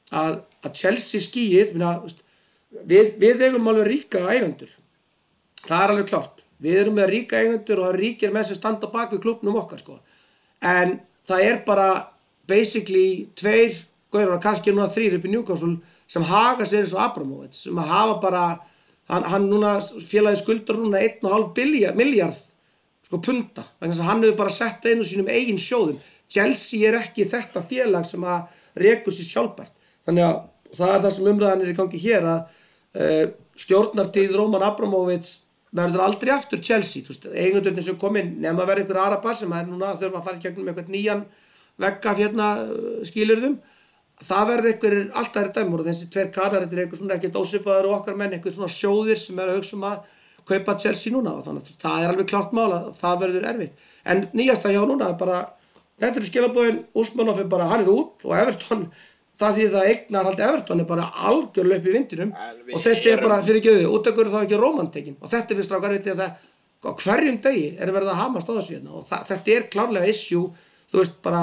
að, að Chelsea skýið, minna, við, við eigum alveg ríka eigendur. Það er alveg klárt. Við erum með ríka eigendur og það ríkir með sem standa bak við klúbbnum okkar sko. En það er bara basically tveir, gaurar, kannski núna þrír upp í Newcastle sem haga sér eins og Abramovich, sem að hafa bara, hann, hann núna félagið skuldar núna einn og hálf miljard sko punta, vegna þess að hann hefur bara sett einu sínum eigin sjóðum. Chelsea er ekki þetta félag sem að rekur sér sjálfbært. Þannig að það er það sem umræðan er í gangi hér að uh, stjórnartíð Roman Abramovich verður aldrei aftur Chelsea, þú veist, eigendurnir sem kom inn, nema að vera einhver Arabar sem er núna þurfa að fara í gegnum einhvern nýjan vegga hérna skilyrðum, það verður einhverjir alltaf er dæmur og þessi tveir karar, þetta er einhver svona ekkert ósvipaður og okkar menn, einhver svona sjóðir sem er að hugsa um að kaupa Chelsea núna og þannig að það er alveg klárt mál að það verður erfitt. En nýjasta hjá núna er bara, þetta er skilaboðin, Usmanov er bara, hann er út og Everton, það því það eignar haldi Everton er bara algjörlega upp í vindinum og þessi er bara fyrir ekki auðvitað, út af hverju þá ekki romantekinn og þetta er fyrst rákar veit að það á hverjum degi er verið að hamast á þessu hérna og það, þetta er klárlega issue, þú veist, bara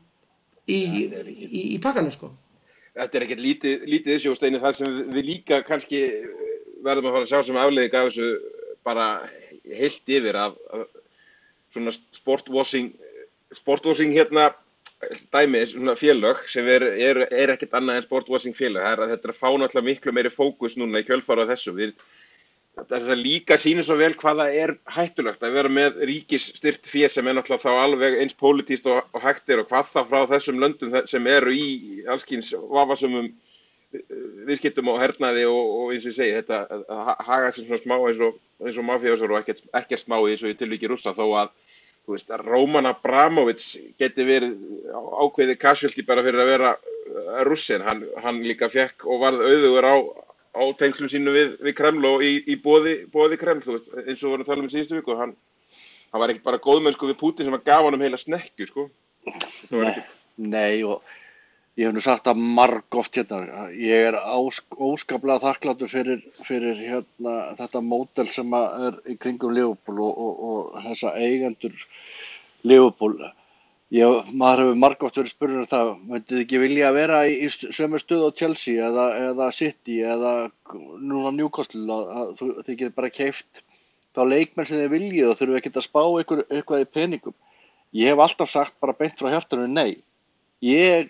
í, í, í pakkanum sko. Þetta er ekkert lítið, lítið issue, Steini, það sem við líka kannski verðum að fara að sjá sem afleiðing af þessu bara heilt yfir af, af svona sportwashing, sportwashing hérna dæmi, svona félög sem er, er, er ekkert annað en sportwashing félög. Það er að þetta er að fá náttúrulega miklu meiri fókus núna í kjölfar á þessu. Við, þetta líka sýnir svo vel hvað það er hættulegt að vera með ríkisstyrt fé sem er náttúrulega þá alveg eins pólitískt og, og hægt er og hvað það frá þessum löndum sem eru í allskyns vafasömmum viðskiptum og hernaði og, og eins og ég segi, þetta að haga sem svona smá eins og, eins og mafíusar og ekkert, ekkert smá eins og í tilviki Rússa þó að þú veist, Roman Abramovich geti verið ákveðið casualty bara fyrir að vera Rússin. Hann, hann líka fekk og varð auðugur á, á tengslum sínu við, við Kreml og í, í boði, boði Kreml, þú veist, eins og vorum að tala um síðustu viku. Hann, hann var ekkert bara góðmennsku við Putin sem að gaf honum heila snekju, sko. Nei, nei, og ég hef nú sagt það margoft hérna. Ég er ósk, óskaplega þakklátur fyrir, fyrir hérna, þetta módel sem er í kringum Liverpool og, og, og þessa eigendur Liverpool. Ég, maður hefur margoft verið spurður um það, myndið ekki vilja að vera í, í sömu stöð á Chelsea eða, eða City eða núna Newcastle að, að þið getur bara keypt þá leikmenn sem þið viljið og þurfum ekki að spá ykkur, eitthvað í peningum. Ég hef alltaf sagt bara beint frá hjartanu nei. Ég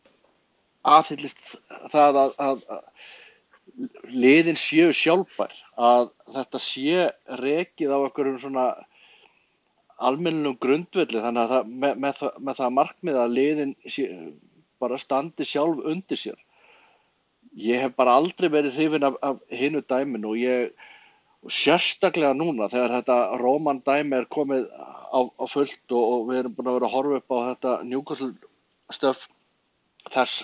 aðhyllist það að, að, að liðin séu sjálfbær, að þetta sé rekið á einhverjum svona almennilegum grundvelli, þannig að það, með, með, það, með það markmið að liðin sé, bara standi sjálf undir sér. Ég hef bara aldrei verið hrifinn af, af hinu dæminu og ég, og sérstaklega núna þegar þetta Róman dæmi er komið á, á fullt og, og við erum búin að vera að horfa upp á þetta Newcastle stöf þess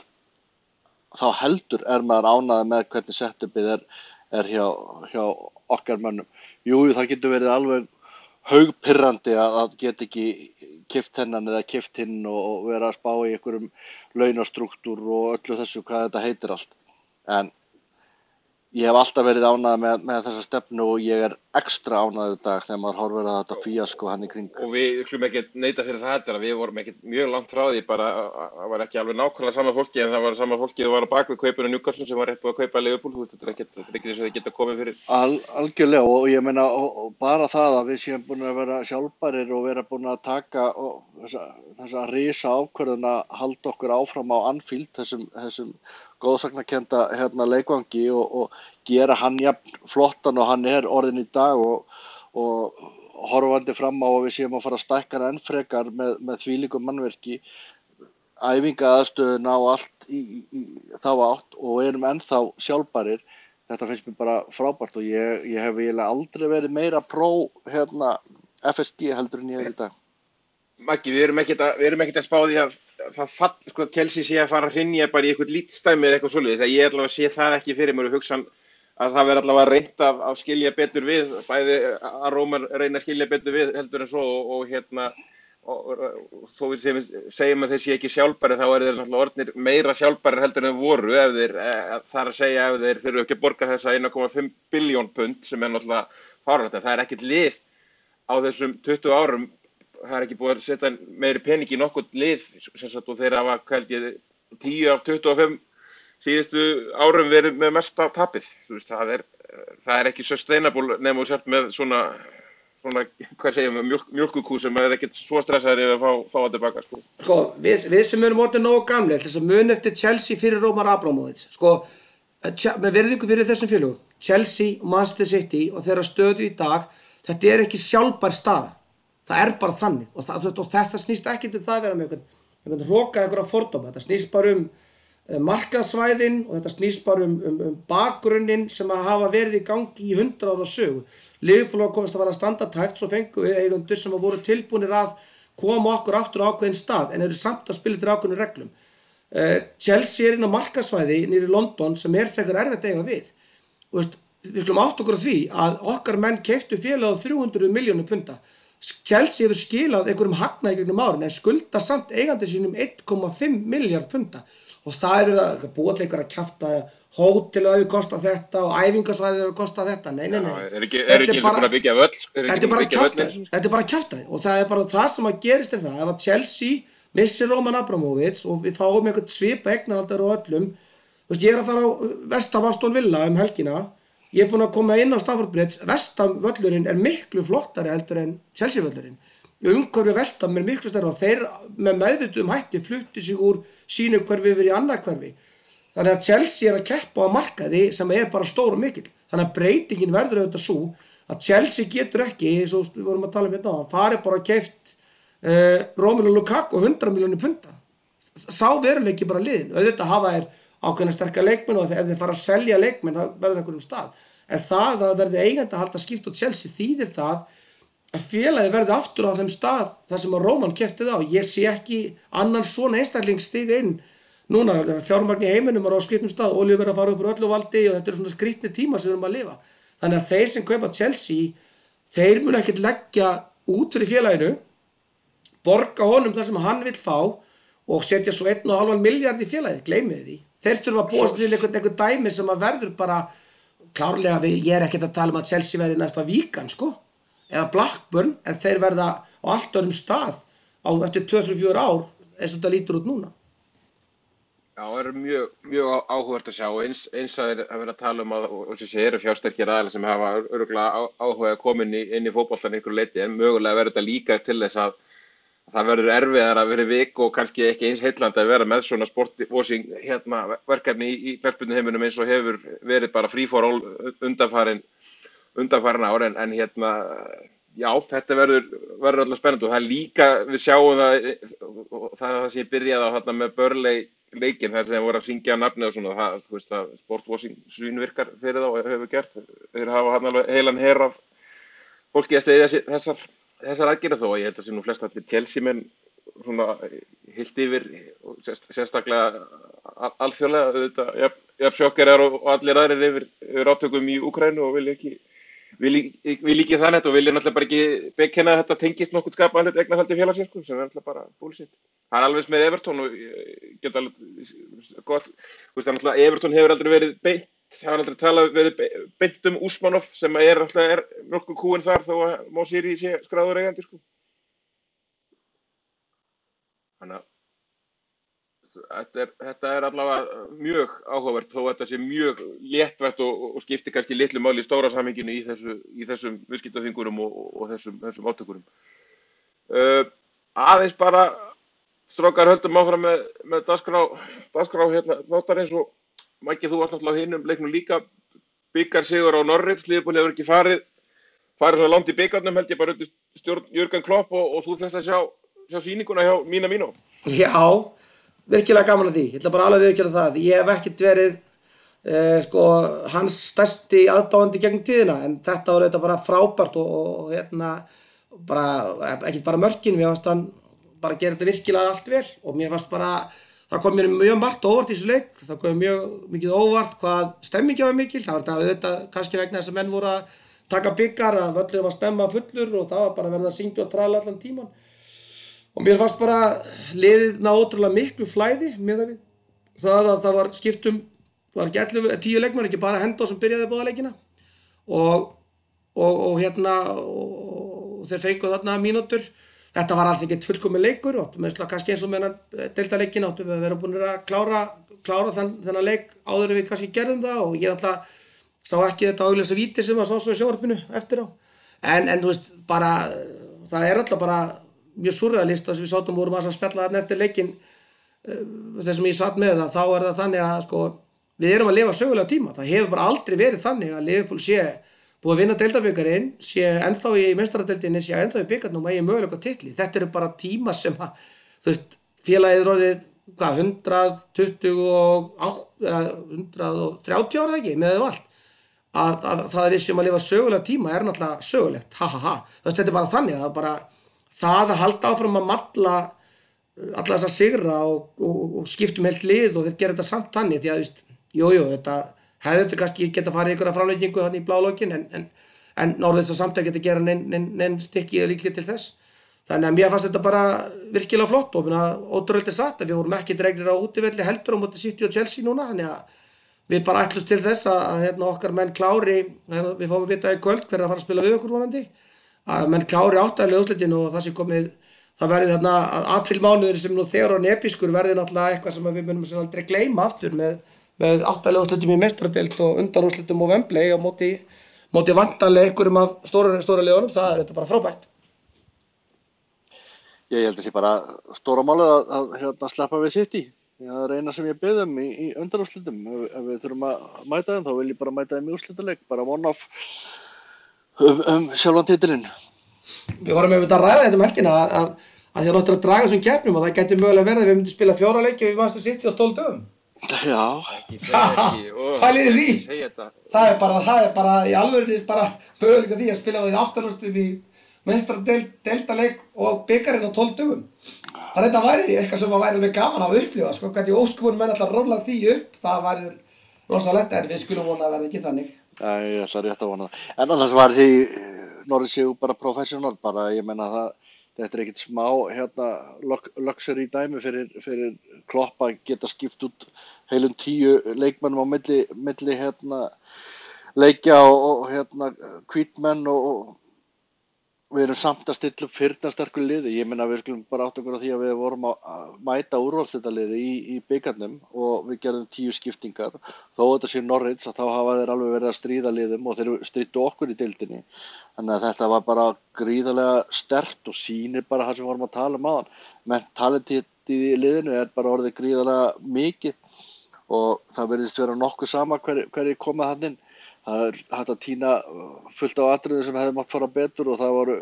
þá heldur er maður ánægður með hvernig setupið er, er hjá, hjá okkar mönnum. Jú, það getur verið alveg haugpirrandi að, að geta ekki keypt hennan eða keypt hinn og, og vera að spá í einhverjum launastruktúr og öllu þessu hvað þetta heitir allt. En ég hef alltaf verið ánægður með, með þessa stefnu og ég er ekstra ánægður í dag þegar maður horfir að þetta fíasko hann í kring. Og við skulum ekki neita fyrir það heldur að við vorum ekki mjög langt frá því, bara það var ekki alveg nákvæmlega sama fólki en það var sama fólki það var á bak við kaupinu Newcastle sem var rétt búið að kaupa Liverpool, þú veist, þetta er ekkert, þetta er ekkert þess að þið geta komið fyrir. Al, algjörlega og ég meina og, og bara það að við séum búin að vera sjálfbærir og vera búin að taka og, þessa, þessa risa ákvörðun að halda okkur áfram á Anfield, þessum, þessum góðsagnakennda hérna leikvangi og, og gera hann jafn flottan og hann er orðin í dag og, og horfandi fram á að við séum að fara að stækka hann enn frekar með, með þvílíkum mannverki, æfingaaðstöðuna og allt í, í, í þá átt og erum ennþá sjálfbærir. Þetta finnst mér bara frábært og ég, ég hef eiginlega aldrei verið meira pró hérna F S G heldur en ég er í dag. Maggi, við erum ekkert að, við erum ekkert að spá því að það fall, sko, Chelsea sé að fara að hrynja bara í eitthvað lítstæmi eða eitthvað svoleiðis, að ég allavega sé það ekki fyrir mér og hugsa að það verður allavega reynt að, að skilja betur við, bæði að Rómar reyna að skilja betur við heldur en svo og, og hérna, og, og þó við segjum, segjum að þeir sé ekki sjálfbæri þá eru þeir náttúrulega orðnir meira sjálfbæri heldur en voru ef þeir, þar að segja ef þeir þurfu ekki að borga þessa einn komma fimm billjón pund sem er náttúrulega fáránlegt, en það er ekkert lið á þessum tuttugu árum. Það er ekki búið að setja meiri pening í nokkuð lið sem sagt, og þeir hafa held ég tíu af tuttugu og fimm síðustu árum verið með mesta tapið. Þú veist, það er, það er ekki sustainable nema þú sért með svona, svona, hvað segjum við, mjólk, mjólkukú sem er ekkert svo stressaður yfir að fá, fá það tilbaka, sko. Sko, við, við sem erum orðin nógu gamlir, þess að muni eftir Chelsea fyrir Roman Abramovich, sko, með virðingu fyrir þessum félögum, Chelsea og Manchester City og þeirra stöðu í dag, þetta er ekki sjálfbær staða. Það er bara þannig og, það, og þetta snýst ekki til það að vera með einhvern, einhvern hróka einhverja fordóma. Þetta snýst bara um markaðsvæðin og þetta snýst bara um, um, um bakgrunnin sem að hafa verið í gangi í hundrað ára sögu. Liverpool var komist að fara að standa tæft, svo fengu við eigendur sem voru tilbúnir að koma okkur aftur á ákveðin stað en eru samt að spila til ákveðin reglum. Uh, Chelsea er inn á markaðsvæði nýri London sem er frekar erfitt að eiga við. Og veist, við skulum átt okkur á því að okkar menn keyptu félag á þrjú hundruð milljónir punda. Chelsea hefur skilað einhverjum hagnaði gegnum árin en skulda samt eigandi sínum einn komma fimm milljarð punda. Og það eru það búið til einhver að kjafta hótel að þau kosta þetta og æfingasvæði að þau kosta þetta. Nei, nei, nei. Já, er ekki, er ekki búin að byggja völl? Þetta er bara kjaftaði. Þetta er bara kjaftaði og það er bara það sem að gerist er það. Ef að Chelsea missir Roman Abramovich og við fáum einhvern svipa eignarhaldar og öllum. Þú veist, ég er að fara á West Ham Aston Villa um helgina. Ég er búinn að koma inn á Stamford Bridge. West Ham völlurinn er miklu flottari heldur en Chelsea völlurinn. Umhverfi West Ham er miklu stærra og þeir með meðvitum hætti fluttu sig úr sínu hverfi yfir í annað hverfi. Þannig að Chelsea er að keppa á markaði sem er bara stór og mikil. Þannig að breytingin verður auðvitað svo að Chelsea getur ekki, eins og við vorum að tala um hérna, hann fari bara að keypt uh, Romelu Lukaku hundrað milljónir punda. Sá veruleiki bara liðin. Auðvitað hafa þeir ákveðna sterkar leikmenn og ef þeir fara að selja leikmenn það verður einhverjum stað. En það að verði eigandi að halda skipt á Chelsea þýðir það að félagi verði aftur á þeim stað þar sem að Róman keypti það og ég sé ekki annan svona einstakling stiga inn. Núna fjármagn í heiminum er á skrýtnum stað, olíu verður að fara upp úr öllu valdi og þetta eru svona skrýtni tímar sem við erum að lifa. Þannig að þeir sem kaupa Chelsea, þeir mun ekkert leggja út fyrir félaginu, borga honum það sem hann vill fá og setja svo einn og hálfan milljarð í félagið, gleymið því. Þeir þurfa að búast til einhvern, einhvern dæmi sem að verður bara klárlega, við, ég er ekkert að tala um að Chelsea verði næsta Víkan, sko, eða Blackburn, en þeir verða á allt öðrum stað á eftir tvö til fjögur ár eins og þetta lítur út núna. Já, það er mjög, mjög áhugavert að sjá og eins, eins að þeir að vera að tala um að, og sem sé, eru fjársterkir aðeins sem hafa örugglega áhuga að koma inn í, inn í fótboltan einhverju leyti, en mögulega verður þetta líka til þess að það verður erfiðar að vera vik og kannski ekki eins heillandi að vera með svona sportvosing hérna verkefni í, í knattspyrnuheiminum eins og hefur verið bara free for all undanfarin, undanfarin ár, en, en hérna, já, þetta verður, verður alltaf spennandi og það er líka, við sjáum það, það er það sem ég byrjaði á þarna með Burnley leikinn þar sem þeir voru að syngja nafnið og svona, það, þú veist að sportwashing svínvirkar fyrir þá og hefur gert, þeir hafa hann alveg heilan her af fólki að steyðja þessar, þessar aðgerða þó og ég held að sé nú flest allir Chelsea menn svona heilt yfir og sérst, sérstaklega alþjóðlega, þetta, jafn sjokkerar og allir aðrir yfir, yfir átökum í Úkraínu og vilja ekki Vil, vil ekki það neitt og vilja náttúrulega bara ekki bekenna að þetta tengist nokkuð skapa hlut eignarhaldi félagsins, sko, sem er náttúrulega bara búlsitt. Það er alveg með Everton og ég get alveg gott, þú veist, náttúrulega Everton hefur aldrei verið beint, hefur aldrei talað verið beint um Usmanov sem er náttúrulega er mjólkurkúin þar þó að Mosiri sé skráður eigandi, sko. Þannig að Þetta er, þetta er allavega mjög áhugavert þó að þetta sé mjög léttvægt og, og skiptir kannski litlu máli í stóra samhenginu í, þessu, í þessum viðskiptaþvingurum og, og þessum, þessum átökurum. Uh, aðeins bara strákar höldum áfram með, með dagskrá, dagskrá hérna, þáttarins og Maggi, þú varst náttúrulega á hinum leiknum líka bikar sigur á Norwich, Liverpool hefur ekki farið, farið svo langt í bikarnum held ég bara undir stjórn Jürgen Klopp og, og þú fyrst að sjá, sjá sýninguna hjá Mina Mino. Já. Virkilega gaman að því, ég ætla bara alveg að viðurkenna það. Ég hef ekkert verið eh, sko, hans stærsti aðdáandi gegn tíðina, en þetta var þetta bara frábært og, og hérna, bara, ekkert bara mörkin, mér fannst hann bara gera þetta virkilega allt vel og mér fannst bara, það kom mér mjög margt óvart í þessu leik, það kom mjög mikið óvart hvað stemmingin var mikil, það var þetta auðvitað kannski vegna þess að menn voru að taka byggar, að völlurinn var stemma fullur og það var bara verið að syngja og tralla allan tíman. Og mér fannst bara liðið ná ótrúlega miklu flæði með það að það var skiptum, það var ekki ellefu, tíu leikmenn, ekki bara Hendo sem byrjaði báða leikina og, og, og hérna og, og þeir fengu þarna mínútur þetta var alls ekkert fullkominn leikur, áttum við kannski eins og með hennan deildarleikinn áttum við að vera búin að klára, klára þann, þennan leik áður en við kannski gerðum það og ég alltaf sá ekki þetta augljósa víti sem að sá svo í sjónvarpinu eftir á. En, en þú veist, bara, það er alltaf bara mjög surrealist að við sátum vorum að spjalla þarna eftir leikinn þess sem ég satt með það, þá er það þannig að sko, við erum að lifa sögulega tíma. Það hefur bara aldrei verið þannig að Liverpool sé búið að vinna deildabikarinn, sé ennþá í meistaradeildinni, sé ennþá í bikarnum og eigi möguleika titli. Þetta eru bara tíma sem að, þú veist, félagið er orðið, hvað, hundrað tuttugu og átta, hundrað þrjátíu ára ekki, með þau allt. Að, að, að það við sem að lifa sögulega tíma er náttúrulega sögulegt, ha ha ha. Þú veist, þetta er bara þannig, það er bara það að halda áfram að malla alla þessa sigra og, og, og skiptum heilt lið og þeir gera þetta samt þannig, því að, þú veist, jú, jú, þetta hefði þetta kannski geta farið ykkur að framlengingu þannig í blálókin en, en, en Norðurlands að samt ekki geta gera neinn nein, nein stykki eða líklega til þess. Þannig að mér fannst þetta bara virkilega flott og ótrúlega satt að við vorum ekki dregnir á útivelli heldur á móti City og Chelsea núna, þannig að við bara ætlumst til þess að, að hérna, okkar menn klári, við fáum að vita í kvöld hver er að fara að spila við okkur vonandi, að menn klári áttæðilega úrslitinu og það sem komið, það verði þarna að aprílmánuður sem nú þegar orðinn episkur verði náttúrulega eitthvað sem við munum sem aldrei gleyma aftur með með áttalega úrslitum í meistaradeild og undanúrslitum á Wembley og móti, móti vantanlega einhverjum af stóra, stóra liðunum, það er þetta bara frábært. Ég held að sé bara stóra málið að, að hérna, sleppa við City. Það er eina sem ég bið um í, í undanúrslitum. Ef, ef við þurfum að mæta þeim, þá vil ég bara mæta þeim í úrslitaleik, bara one off um, um sjálfan titilinn. Við vorum með þetta að ræða þetta um helgina að, að, að því að náttur að draga þessum keppnum og það gæti mögulega verið að við myndum spila fjóra leiki og við Manchester City á tólf dögum. Já, pælið því, það er bara, það er bara í alvörinni bara möguleika því að spila á því áttaúrslitum í meistaradeildarleik og bikarinn á tólf dögum. Það er þetta væri eitthvað sem væri alveg gaman að upplifa, sko, hvernig óskupun menn alltaf róla því upp, það væri rosalegt en við skulum vona að verða ekki þannig. Já, ég ætla rétt að vona það. En annars var þessi Norris séu bara professional, bara ég menna það. Þetta er ekkert smá hérna, luxury dæmi fyrir, fyrir Klopp að geta skipt út heilum tíu leikmennum á milli, milli hérna, leikja og, og hérna, hvítmenn og, og við erum samt að stilla upp firnasterku liði. Ég meina við skulum bara átta okkur á því að við vorum að mæta úrvalsdeildarliði í, í bikarnum og við gerðum tíu skiptingar. Þó þetta sé Norwich að þá hafa þeir alveg verið að stríða liðum og þeir stríddu okkur í deildinni. Þannig að þetta var bara gríðarlega sterkt og sýnir bara það sem við vorum að tala um áðan. Menn talentið í liðinu er bara orðið gríðarlega mikið og það virðist vera nokkuð sama hver, hverjir komið hann inn. Það er hægt að tína fullt á atriði sem hefði mátt fara betur og það voru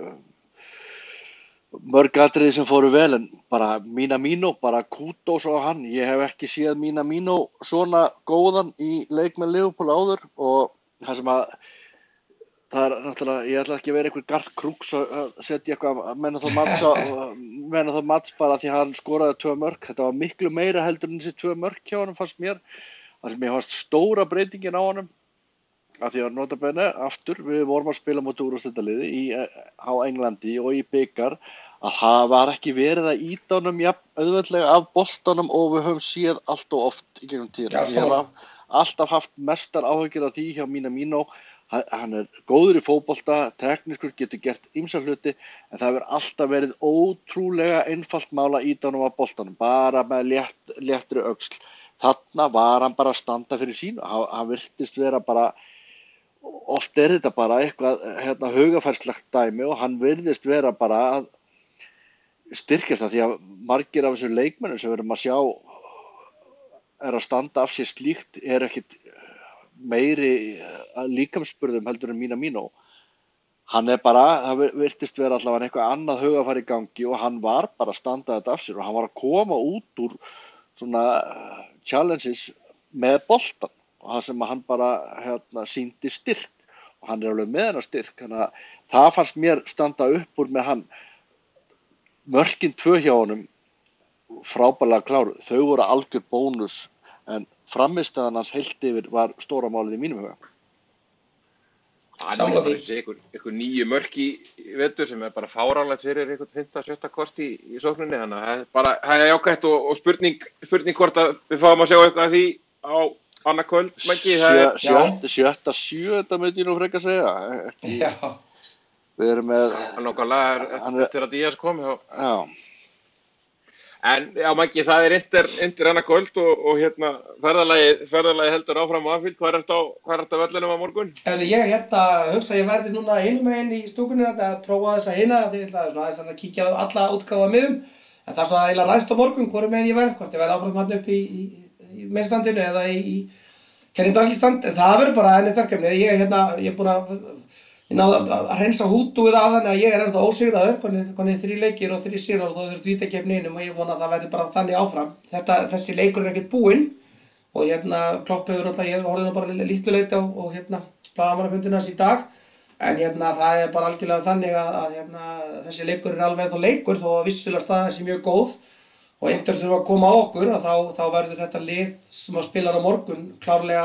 mörg atriði sem fóru vel en bara Minamino, bara kúdós á hann. Ég hef ekki séð Minamino svona góðan í leik með Liverpool áður og það sem að það er náttúrulega, ég ætla ekki að vera einhver Garth Crooks að setja eitthvað menn að það mats, menn að það mats bara því að hann skoraði tvö mörk. Þetta var miklu meira heldur en þessi tvö mörk hjá honum fannst mér. Það sem ég fannst stóra breytingin á honum af því að nota bene aftur, við vorum að spila móti úrvalsdeildarliði í á Englandi og í bikar að það var ekki verið að ýta honum jafn auðveldlega af boltanum og við höfum séð allt og oft í gegnum tíðina. Ég hef alltaf haft mestar áhyggjur af því hjá Minamino. Hann er góður í fótbolta, teknískur, getur gert ýmsa hluti en það hefur alltaf verið ótrúlega einfalt mál að ýta honum af boltanum, bara með létt, léttri öxl. Þarna var hann bara að standa fyrir sínu, hann, hann virtist vera bara, oft er þetta bara eitthvað hérna, hugafærslegt dæmi og hann virðist vera bara að styrkjast það því að margir af þessum leikmennum sem við erum að sjá er að standa af sér slíkt er ekkit meiri líkamsburðum heldur en Minamino. Hann er bara, það virtist vera allavega eitthvað annað hugafæri í gangi og hann var bara að standa þetta af sér og hann var að koma út úr svona challenges með boltan og það sem hann bara hérna, sýndi styrk og hann er alveg með hennar styrk. Þannig að það fannst mér standa upp úr með hann. Mörkin tvö hjá honum frábærlega kláru, þau voru algjör bónus en frammistaðan hans heilt yfir var stóra málið í mínum huga. Það er bara þessi einhver nýju mörk í vetur sem er bara fáránlegt fyrir einhvern fimmta sjötta kost í, í sókninni. Þannig að það er bara það er jákvætt og, og spurning, spurning hvort að við fáum að sjá eitthvað af því á annað kvöld. Mæki, það er sjötta, sjötta, sjötta myndi ég nú frekar segja. Ekki, Já. við erum með, Hann nákvæmlega hann er, eftir að Díaz kom. Já. já, En já, Maggi, það er Inter, Inter annað kvöld og, og hérna ferðalagi, ferðalagi heldur áfram á Anfield. Hvað er þetta á, hvað er þetta á vellinum á morgun? Er ég hérna hugsa að ég verði núna hinum meginn í stúkunni að prófa þessa hina, því ég ætla svona aðeins að kíkja á alla útgáfa miðum. En það er svona eiginlega ræðst á morgun hvorum meginn ég verð, hvort ég verði áfram hann upp í, í, í meginstandinu eða í, í Kenny-Dalglish-stand. En það verður bara ennett verkefni. Ég er hérna, ég er búinn að, ég náði að hreinsa hútúið af þannig að ég er ennþá ósigraður, hvernig, hvernig þrír leikir og þrír sigrar og þá verður vítakeppni innum og ég vona að það verði bara þannig áfram. Þetta, þessi leikur er ekkert búinn. Og hérna Klopp hefur náttúrulega, ég horfði nú bara lítluleiti á og hérna blaðamannafundinn hans í dag. En hérna það er bara algjörlega þannig að, að hérna, þessi leikur er alveg ennþá leikur þó að vissulega staðan sé mjög góð. Og Inter þurfa að koma á okkur að þá, þá verður þetta lið sem að spilar á morgun klárlega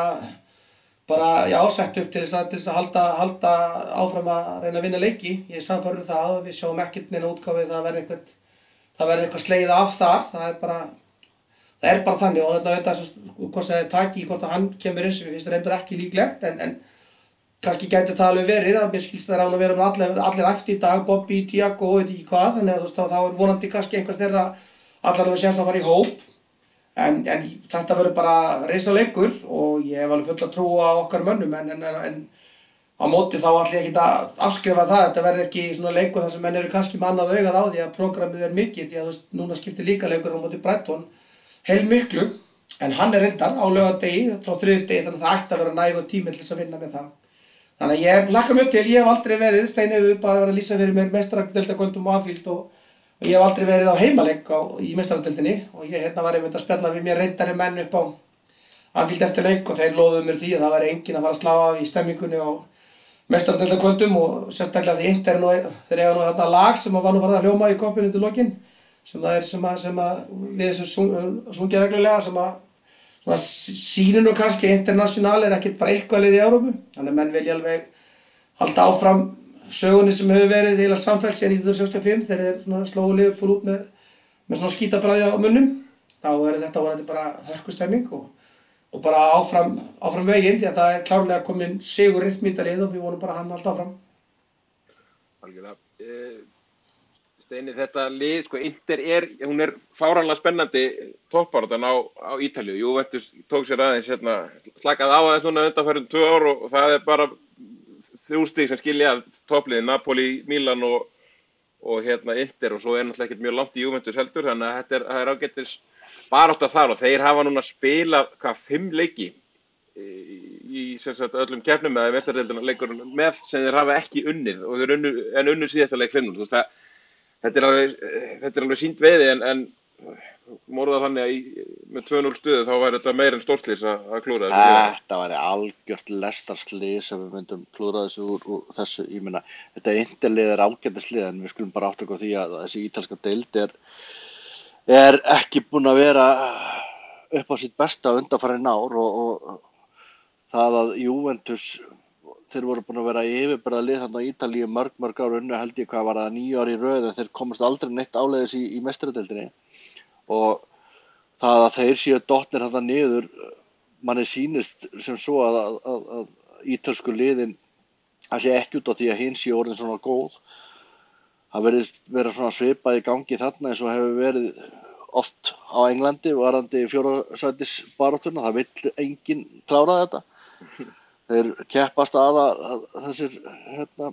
bara já, sett upp til þess að, til þess að halda, halda áfram að reyna að vinna leiki. Ég er sannfærður um það og við sjáum ekkert neina útgáfið það verði eitthvað, það verði eitthvað slegið af þar. Það er bara Það er bara þannig og þetta auðvitað hvort það er taki hvort að hann kemur inn sem ég finnst reyndar ekki líklegt en, en kannski gæti það alveg verið að mér skilst það að vera með allir, allir eftir í dag, Bobby, Thiago og veit ekki hvað þannig að þú veist þá er vonandi kannski einhver þeirra allar með séns að fara í hóp en, en þetta verður bara risaleikur og ég hef alveg full að trúa á okkar mönnum en, en, en, en á móti þá ætla ég ekki að afskrifa það, þetta verður ekki svona leikur þar sem menn eru kannski með annað augað á því að prógramið er mikið því að þú veist núna skiptir líka leikur á móti Brighton heilmiklu, en hann er reyndar á laugardegi frá þriðjudegi þannig að það ætti að vera nægur tími til þess að vinna með það. Þannig að ég hlakka mjög til, ég hef aldrei verið, Steini hefur bara verið að lýsa fyrir mér meistaradeildarkvöldum á Anfield og, og ég hef aldrei verið á heimaleik á, í meistaradeildinni og ég hérna var einmitt að spjalla við mér reyndari menn upp á Anfield eftir leik og þeir lofuðu mér því að það væri enginn að fara að slá af í stemmingunni á meistaradeildarkvöldum og sérstaklega því Inter nú, þeir eiga nú þarna lag sem var nú farið að hljóma í koppinu undir lokin. sem það er sem að, sem að við þessum sungja reglulega sem að svona sýnir nú kannski international er ekkert bara eitthvað lið í Evrópu þannig að menn vilja alveg halda áfram sögunni sem hefur verið heila samfellt síðan nítján hundruð sextíu og fimm þegar þeir svona slógu Liverpool út með, með svona skítabræði á munnum þá er þetta vonandi bara hörkustemming og, og bara áfram, áfram veginn því að það er klárlega komin sigur rytm í þetta lið og við vonum bara að hann halda áfram. Algjörlega. Eh... Steini, þetta lið, sko, Inter er, hún er fáránlega spennandi toppbaráttan á, á Ítalíu. Juventus tók sér aðeins, hérna, slakað á aðeins núna undanfærin tvö ár og, og það er bara þrjú stig sem skilja toppliðin, Napoli, Milan og, og hérna Inter og svo er náttúrulega ekkert mjög langt í Juventus heldur, þannig að þetta er, það er ágætis barátta þar og þeir hafa núna spilað, hvað, fimm leiki í, í sem sagt, öllum keppnum eða meistaradeildina leikurinn með sem þeir hafa ekki unnið og þeir unnu, en unnu síðasta leik fimm núll, þú veist það Þetta er alveg, þetta er alveg sýnt veiði en, en morða þannig að í, með tvö núll stuðu þá væri þetta meir en stórslís að, að klúra þessu. Þetta væri algjört lestarslís ef við myndum klúra þessu úr, úr þessu. Ég meina, þetta Interlið er ágætislið en við skulum bara átta okkur á því að þessi ítalska deild er, er ekki búin að vera upp á sitt besta undanfarin ár og, og það að Juventus þeir voru búin að vera í yfirburða lið þarna á Ítalíu mörg mörg ár unnu held ég hvað var það níu ár í röð en þeir komast aldrei neitt áleiðis í, í meistaradeildinni og það að þeir séu dottnir þarna niður manni sýnist sem svo að, að, að, að ítölsku liðin það sé ekki út á því að hinn sé orðin svona góð það verið vera svona svipað í gangi þarna eins og hefur verið oft á Englandi varandi fjórða sætis baráttuna það vill enginn klára þetta Þeir keppast að að, að þessir hérna,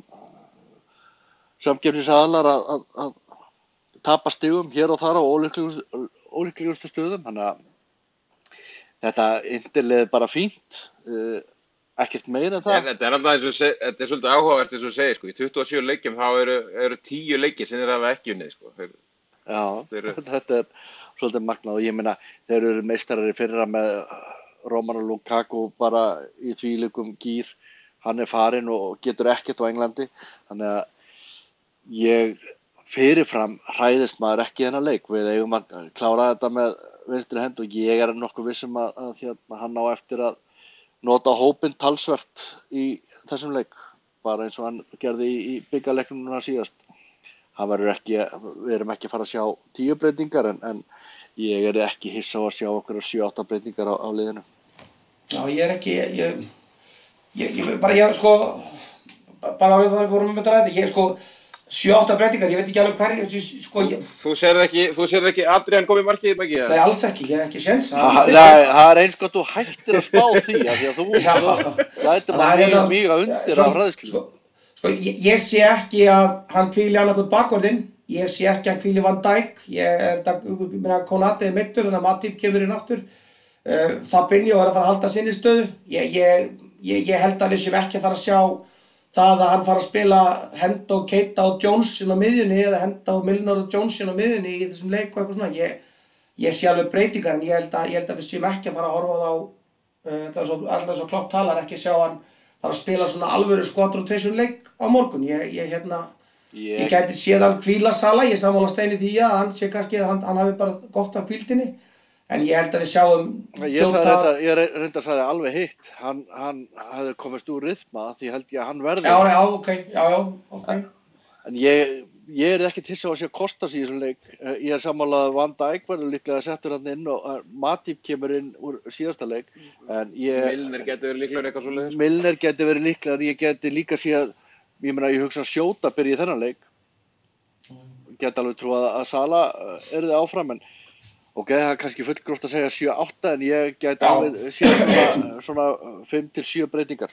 samkeppnisaðilar að, að, að tapa stigum hér og þar á ólíklegustu stöðum. Þannig að þetta Interlið er bara fínt, uh, ekkert meira en það. En, þetta er alltaf eins og seg, þetta er svolítið áhugavert eins og segir, sko. Í tuttugu og sjö leikjum þá eru, eru tíu leikir sem þeir hafa ekki unnið, sko. Þeir, Já, þeir, þetta er svolítið magnað og ég meina þeir eru meistarar í fyrra með Romelu Lukaku bara í þvílíkum gír, hann er farinn og getur ekkert á Englandi, þannig að ég fyrirfram hræðist maður ekki þennan leik, við eigum að klára þetta með vinstri hend og ég er nokkuð vissum að, að hérna, hann á eftir að nota hópinn talsvert í þessum leik, bara eins og hann gerði í, í bikarleiknum núna síðast. Hann verður ekki, við erum ekki að fara að sjá tíu breytingar en, en ég er ekki hissa á að sjá okkur sjö átta breytingar á, á liðinu. Já, ég er ekki, ég, ég, ég bara, ég, sko, bara árið það vorum við með þetta, ég sko, sjö átta breytingar, ég veit ekki alveg hverju, sko, ég, Þú sérð ekki, þú sérð ekki Adrian komið markið, ekki? nei, alls ekki, ég hef ekki séns. Það það er eins gott þú hættir að spá því, af því að þú Já. lætur Það er maður hérna- mjög mjög undir sko, af hræðslu. Sko, sko ég, ég sé ekki að hann hvíli annarkot bakvörðinn, ég sé ekki að hann hvíli Van Dijk, ég er þetta, Konate er meiddur, þannig að Matip kemur inn aftur, uh, Fabinho er að fara að halda sinni stöðu, ég, ég, ég, ég held að við séum ekki að fara að sjá það að hann fara að spila Hendo, Keita og Jones inn á miðjunni eða Hendo, Milner og Jones inn á miðjunni í þessum leik og eitthvað svona, ég, ég sé alveg breytingar en ég held að, ég held að við séum ekki að fara að horfa á þá, uh, alltaf svo Klopp talar, ekki sjá hann fara að spila svona alvöru squad rotation leik á morgun, ég, ég hérna, Ég, ég gæti séð hann hvíla Sala, ég sammála Steini því að hann sé kannski að hann, hann hafi bara gott af hvíldinni, en ég held að við sjáum ég, sagði þetta, ég re- reyndar að sagði alveg hitt, hann, hann hefði komist úr ryþma því held ég að hann verði. Já, já, ok, já, já, ok. En ég, ég er ekkert hissa á að sé að kosta sig í þessum leik. Eh, Ég er sammálað að Van Dijk verður líklega settur hann inn og eh, Matip kemur inn úr síðasta leik. En ég, Milner getur verið líklegur eitthvað svoleiðis. Milner geti verið líklega, en ég geti líka séð, ég meina, ég hugsa að Sjóta byrja í þennan leik. Geti alveg trú að, að Sala yrði áfram, en ok, það er kannski fullgróft að segja sjö átta, en ég geti Já. alveg séð svona, svona fimm til sjö breytingar.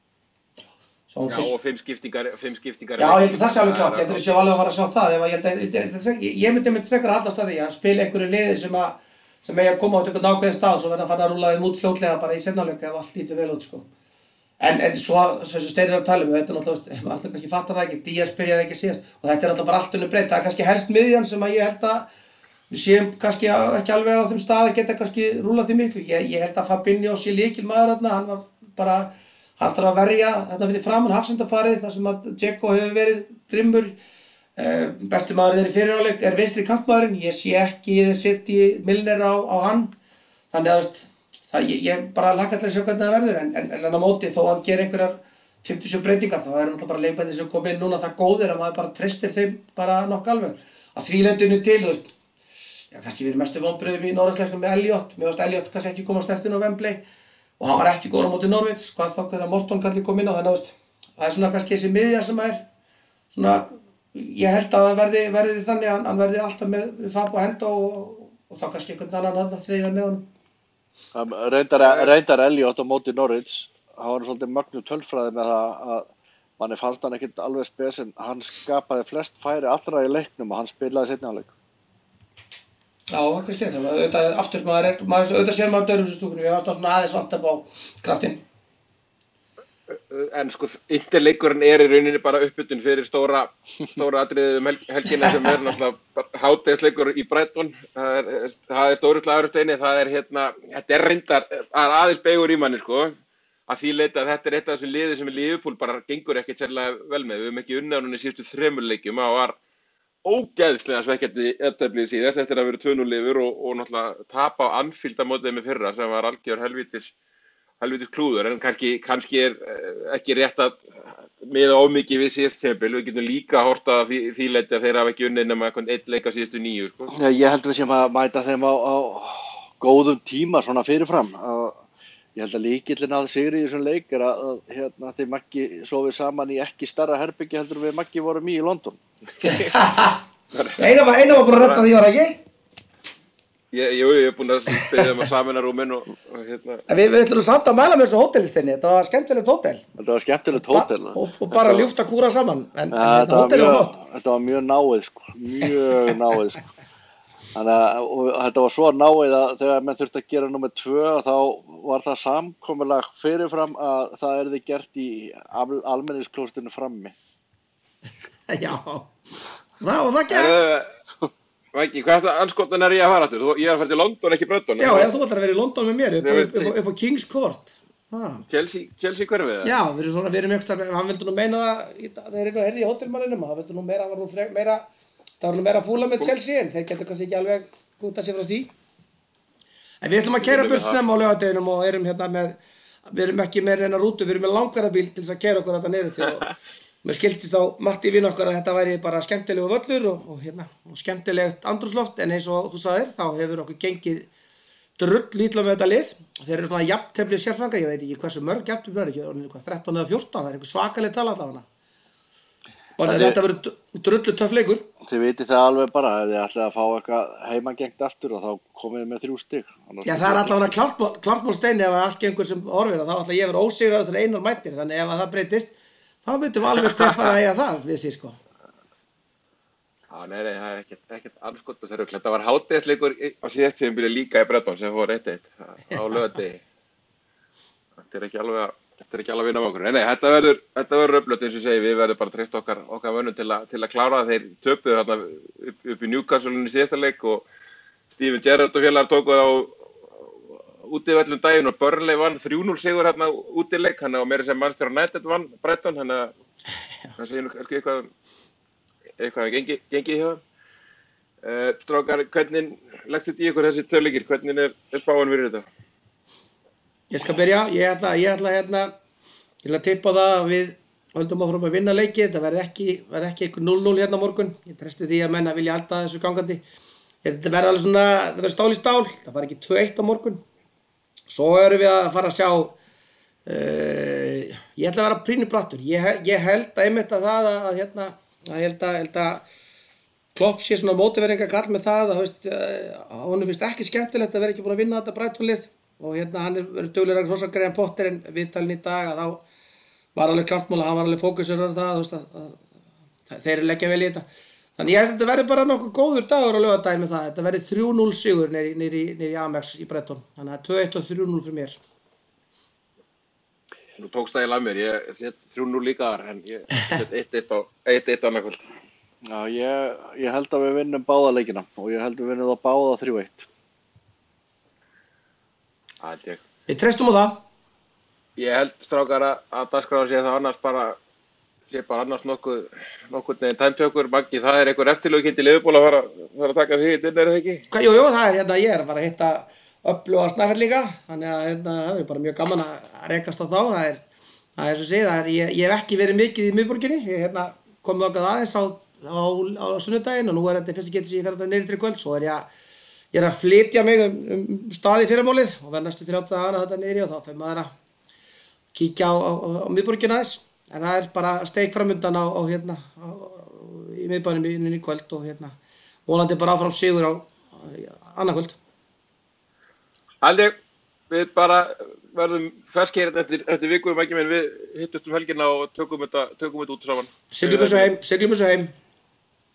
Svo Já, til- og fimm skiptingar, fimm skiptingar. Já, ég held að það sé alveg klart, ég held að við séum alveg að fara að sjá það, ef að ég held að, ég, ég, ég, ég myndi myndi frekar að hallast að því að hann spili einhverju liði sem að, sem eigi að koma á einhvern ákveðin stað, svo verða hann fann að rúla þeim út fljótlega bara í seinna leik ef allt lítur vel út, sko. En, en svo, svo sem Steinir er að tala um, þetta er náttúrulega, maður alltaf kannski fattar það ekki, Díaz byrjaði ekki síðast, og þetta er náttúrulega bara allt unnur breytt, það er kannski helst miðjan sem að ég held að við séum kannski á- ekki alveg á þeim stað að geta kannski rúlað því miklu, ég, ég held að Fabinho sé lykilmaður þarna, hann var bara, hann þarf að verja þarna fyrir framan hafsendaparið, þar sem að Dzeko hefur verið grimmur, uh, besti maður þeirri fyriráleik er vinstri kantmaðurinn, ég sé ekki þið setji Milner á, á hann, þannig að þú veist, það, ég, ég bara hlakka til að sjá hvernig það verður, en, en, en en á móti þó hann gerir einhverjar fimmtíu og sjö breytingar, þá eru náttúrulega bara leikmennir sem kom inn núna það góðir að maður bara treystir þeim bara nokk alveg, að því leytinu til, þú veist, já, kannski við erum mestu vonbrigðum í Norðursleiknum með Elliot, mér varst Elliot kannski ekki koma sterkt inn á Wembley og hann var ekki góður á móti Norwich, hvað þá þegar Morton kalli kom inn á, þannig að þú veist, það er svona kannski þessi miðja sem er svona, ég held að hann verði, verði þannig að hann, hann verði alltaf með Fab og Hendo og, og þá kannski einhvern annan hann þriðja með honum. Um, Reyndar, reyndar Elliot á móti Norwich, hann var svolítið mögnu tölfræði með það að manni fannst hann ekkert alveg spes, en hann skapaði flest færi allra í leiknum og hann spilaði seinni hálfleik. Já, það er kannski það, auðvitað aftur maður er, maður, auðvitað sér maður dörfum sem stúkunum, ég var alltaf svona aðeins vant upp á kraftinn. En sko, interleikurinn er í rauninni bara uppbytun fyrir stóra, stóra atriðið um hel, helgina sem er náttúrulega hádegisleikur í Brighton. Það er, það er stóri slagur á Steini, það er hérna, þetta er reyndar, það er aðeins beigur í manni sko, að því leita að þetta er eitt af þessum liðum sem Liverpool bara gengur ekkert sérlega vel með. Við höfum ekki unnið á núna í síðustu þremur leikjum, það var ógeðslega svekkjandi jafntefli síðast eftir að vera tvö núll yfir og, og náttúrulega tapa á Anfield á mótið með fyrra sem var algjör helvítis helvítis klúður, en kannski, kannski er ekki rétt að miða of mikið við síðast tímabil. Við getum líka horft að því, því leiti að þeir hafa ekki unnið nema einhvern einn leik á síðustu níu, sko. Já, ég held við sem að mæta þeim á, á góðum tíma svona fyrirfram. Að, ég held að lykillinn að sigri í þessum leik er að, að hérna, þeir Maggi sofið saman í ekki stærra herbergi heldur við Maggi vorum í í London. Einar var, Einar var búin að redda því var ekki? Ég, jú, ég er búinn að spyrja um að samina rúmin og, og hérna. En við, við ætlum samt að mæla með þessu hótelistinni, þetta var skemmtilegt hótel. Þetta var skemmtilegt hótel. Ba og, og bara ljúft að kúra saman, en, Ja, en þetta hótel var gott. Þetta var mjög náið, sko. Mjög náið, sko. Þannig að og þetta var svo náið að þegar menn þurfti að gera númer tvö þá var það samkomulag fyrirfram að það yrði gert í al almenningsklósettinu frammi. Já, það og það gekk. Maggi, hvað þetta anskotan er ég að fara aftur? Þú- Ég er að fara til London, ekki Brighton. Já, já, þú ætlar að vera í London með mér, upp, Ég upp, veit upp, upp, upp á King's Court. Ha. Chelsea, Chelsea hverfið það? Já, við erum svona, við erum ekstra, hann vildi nú meina það, í dag- þeir eru nú herði í hótelmanninum, hann vildi nú meira, var nú frek, meira, það var nú meira fúla með Chelsea, en þeir getur kannski ekki alveg hútað sér frá því. En við ætlum að keyra burt snemma á laugardeginum og erum hérna með, við erum ekki með reyna rútu, við erum með langarabíl til þess að keyra okkur þetta niður til og mér skildist á Matti vinn okkar að þetta væri bara skemmtilegu völlur og, og, hérna, og skemmtilegt andrúmsloft, en eins og þú sagðir, þá hefur okkur gengið drull ítla með þetta lið. Þeir eru svona jafntefli sérfranga, ég veit ekki hversu mörg jafntefli er, ekki þrettán eða fjórtán, það er einhver svakaleg tala allavega. Og þetta verður drullu töff leikur. Þið vitið það alveg bara, ef þið ætlaði að fá eitthvað heimagengt aftur og þá komið þið með þrjú stig. Já, það er allavega klárt mál Steini ef allt gengur sem horfir, þá ætla ég að vera ósigraður þegar Einar mætir, þannig ef það breytist, þá vitum við alveg hver fara að eiga það við sig, sko. Já, nei, nei, það er ekkert, ekkert alls gott að það rugla. Þetta var hádegisleikur á síðast tímabili líka í Breton sem fór eitt eitt á laugardegi. Þetta er ekki alveg að Þetta er ekki alveg að vinna á okkur. Nei, nei, þetta verður, þetta verður öflugt eins og ég segi, við verðum bara að treysta okkar, okkar mönnum til að, til að klára það. Þeir töpuðu þarna upp, upp í Newcastle í síðasta leik og Steven Gerrard og félagar tóku það á útivöllum daginn og Burnley vann þrjú núll sigur hérna útileik, hann á meira sem Manchester United vann Brighton, hann að það segir nú kannski eitthvað, eitthvað að gengi, gengi hjá það. Uh, strákar, hvernig leggst þetta í ykkur þessi töfleikir? Hvernig er, er spáin fyrir þetta? Ég skal byrja, ég ætla, ég ætla hérna, ég ætla að tippa það að við höldum áfram að vinna leiki, þetta verði ekki, verði ekki einhver núll núll hérna á morgun, ég treysti því að menna vilja halda þessu gangandi, þetta verði alveg svona, þetta verði stál í stál, það var ekki tvö eitt á morgun, svo erum við að fara að sjá, uh, ég ætla að vera prýnu brattur, ég, ég held að einmitt að það að, að hérna, að held að, held að Klopp sé svona mótiveringa kall með það, að veist, uh, honum finnst ekki skemmtilegt að vera ekki búin að vinna þetta Brighton-lið. Og hérna hann er verið duglegur að hrósa Graham Potter en viðtalinn í dag að þá var alveg klart mál að hann var alveg fókusur á það, þú veist að, að, að þeir leggja vel í þetta. Þannig ég held að þetta verði bara nokkuð góður dagur á laugardaginn með það. Þetta verði þrjú núll sigur niður, niður, í, niður í Amex í Breton. Þannig að tvö eitt og þrjú núll fyrir mér. Nú tókst það ég lað mér, ég set þrjú núll líka þar en ég set eitt eitt á eitt eitt annað kvöld. Já, ég, ég held að við vinnum báða leikina og ég held að við vinnum þá báða þrjú eitt. Ég. Við treystum á það. Ég held strákar að, að dagskráin sé það annars bara sé bara annars nokkuð nokkuð neginn tæmtökur. Maggi, það er einhver eftirlögkindi Liverpool að fara, fara að taka því inn, er það ekki? Hva, jú, jú, það er hérna, ég er að fara að hitta öfluga Snæfell líka, þannig að hérna, það er bara mjög gaman að rekast á þá. Það er, það er svo segið, það er, ég, ég hef ekki verið mikið í miðborginni, ég hérna, kom þangað aðeins á, á, á sunnudaginn og nú er þetta fyrst getið sem ég fer þetta niður til kvöld, svo er ég að Ég er að flytja mig um, um staði fyrramálið og verð næstu þrjátíu dagana þetta niðri og þá fyrir maður að kíkja á, á, á miðborgina aðeins. En það er bara steik framundan á, á hérna, á, í miðbænum í kvöld og hérna vonandi bara áfram sigur á, á annað kvöld. Haldi, við bara verðum ferskir eftir, eftir viku, Maggi minn, við hittumst um helgina og tökum þetta, tökum þetta út saman. Siglum þessu heim, siglum þessu heim.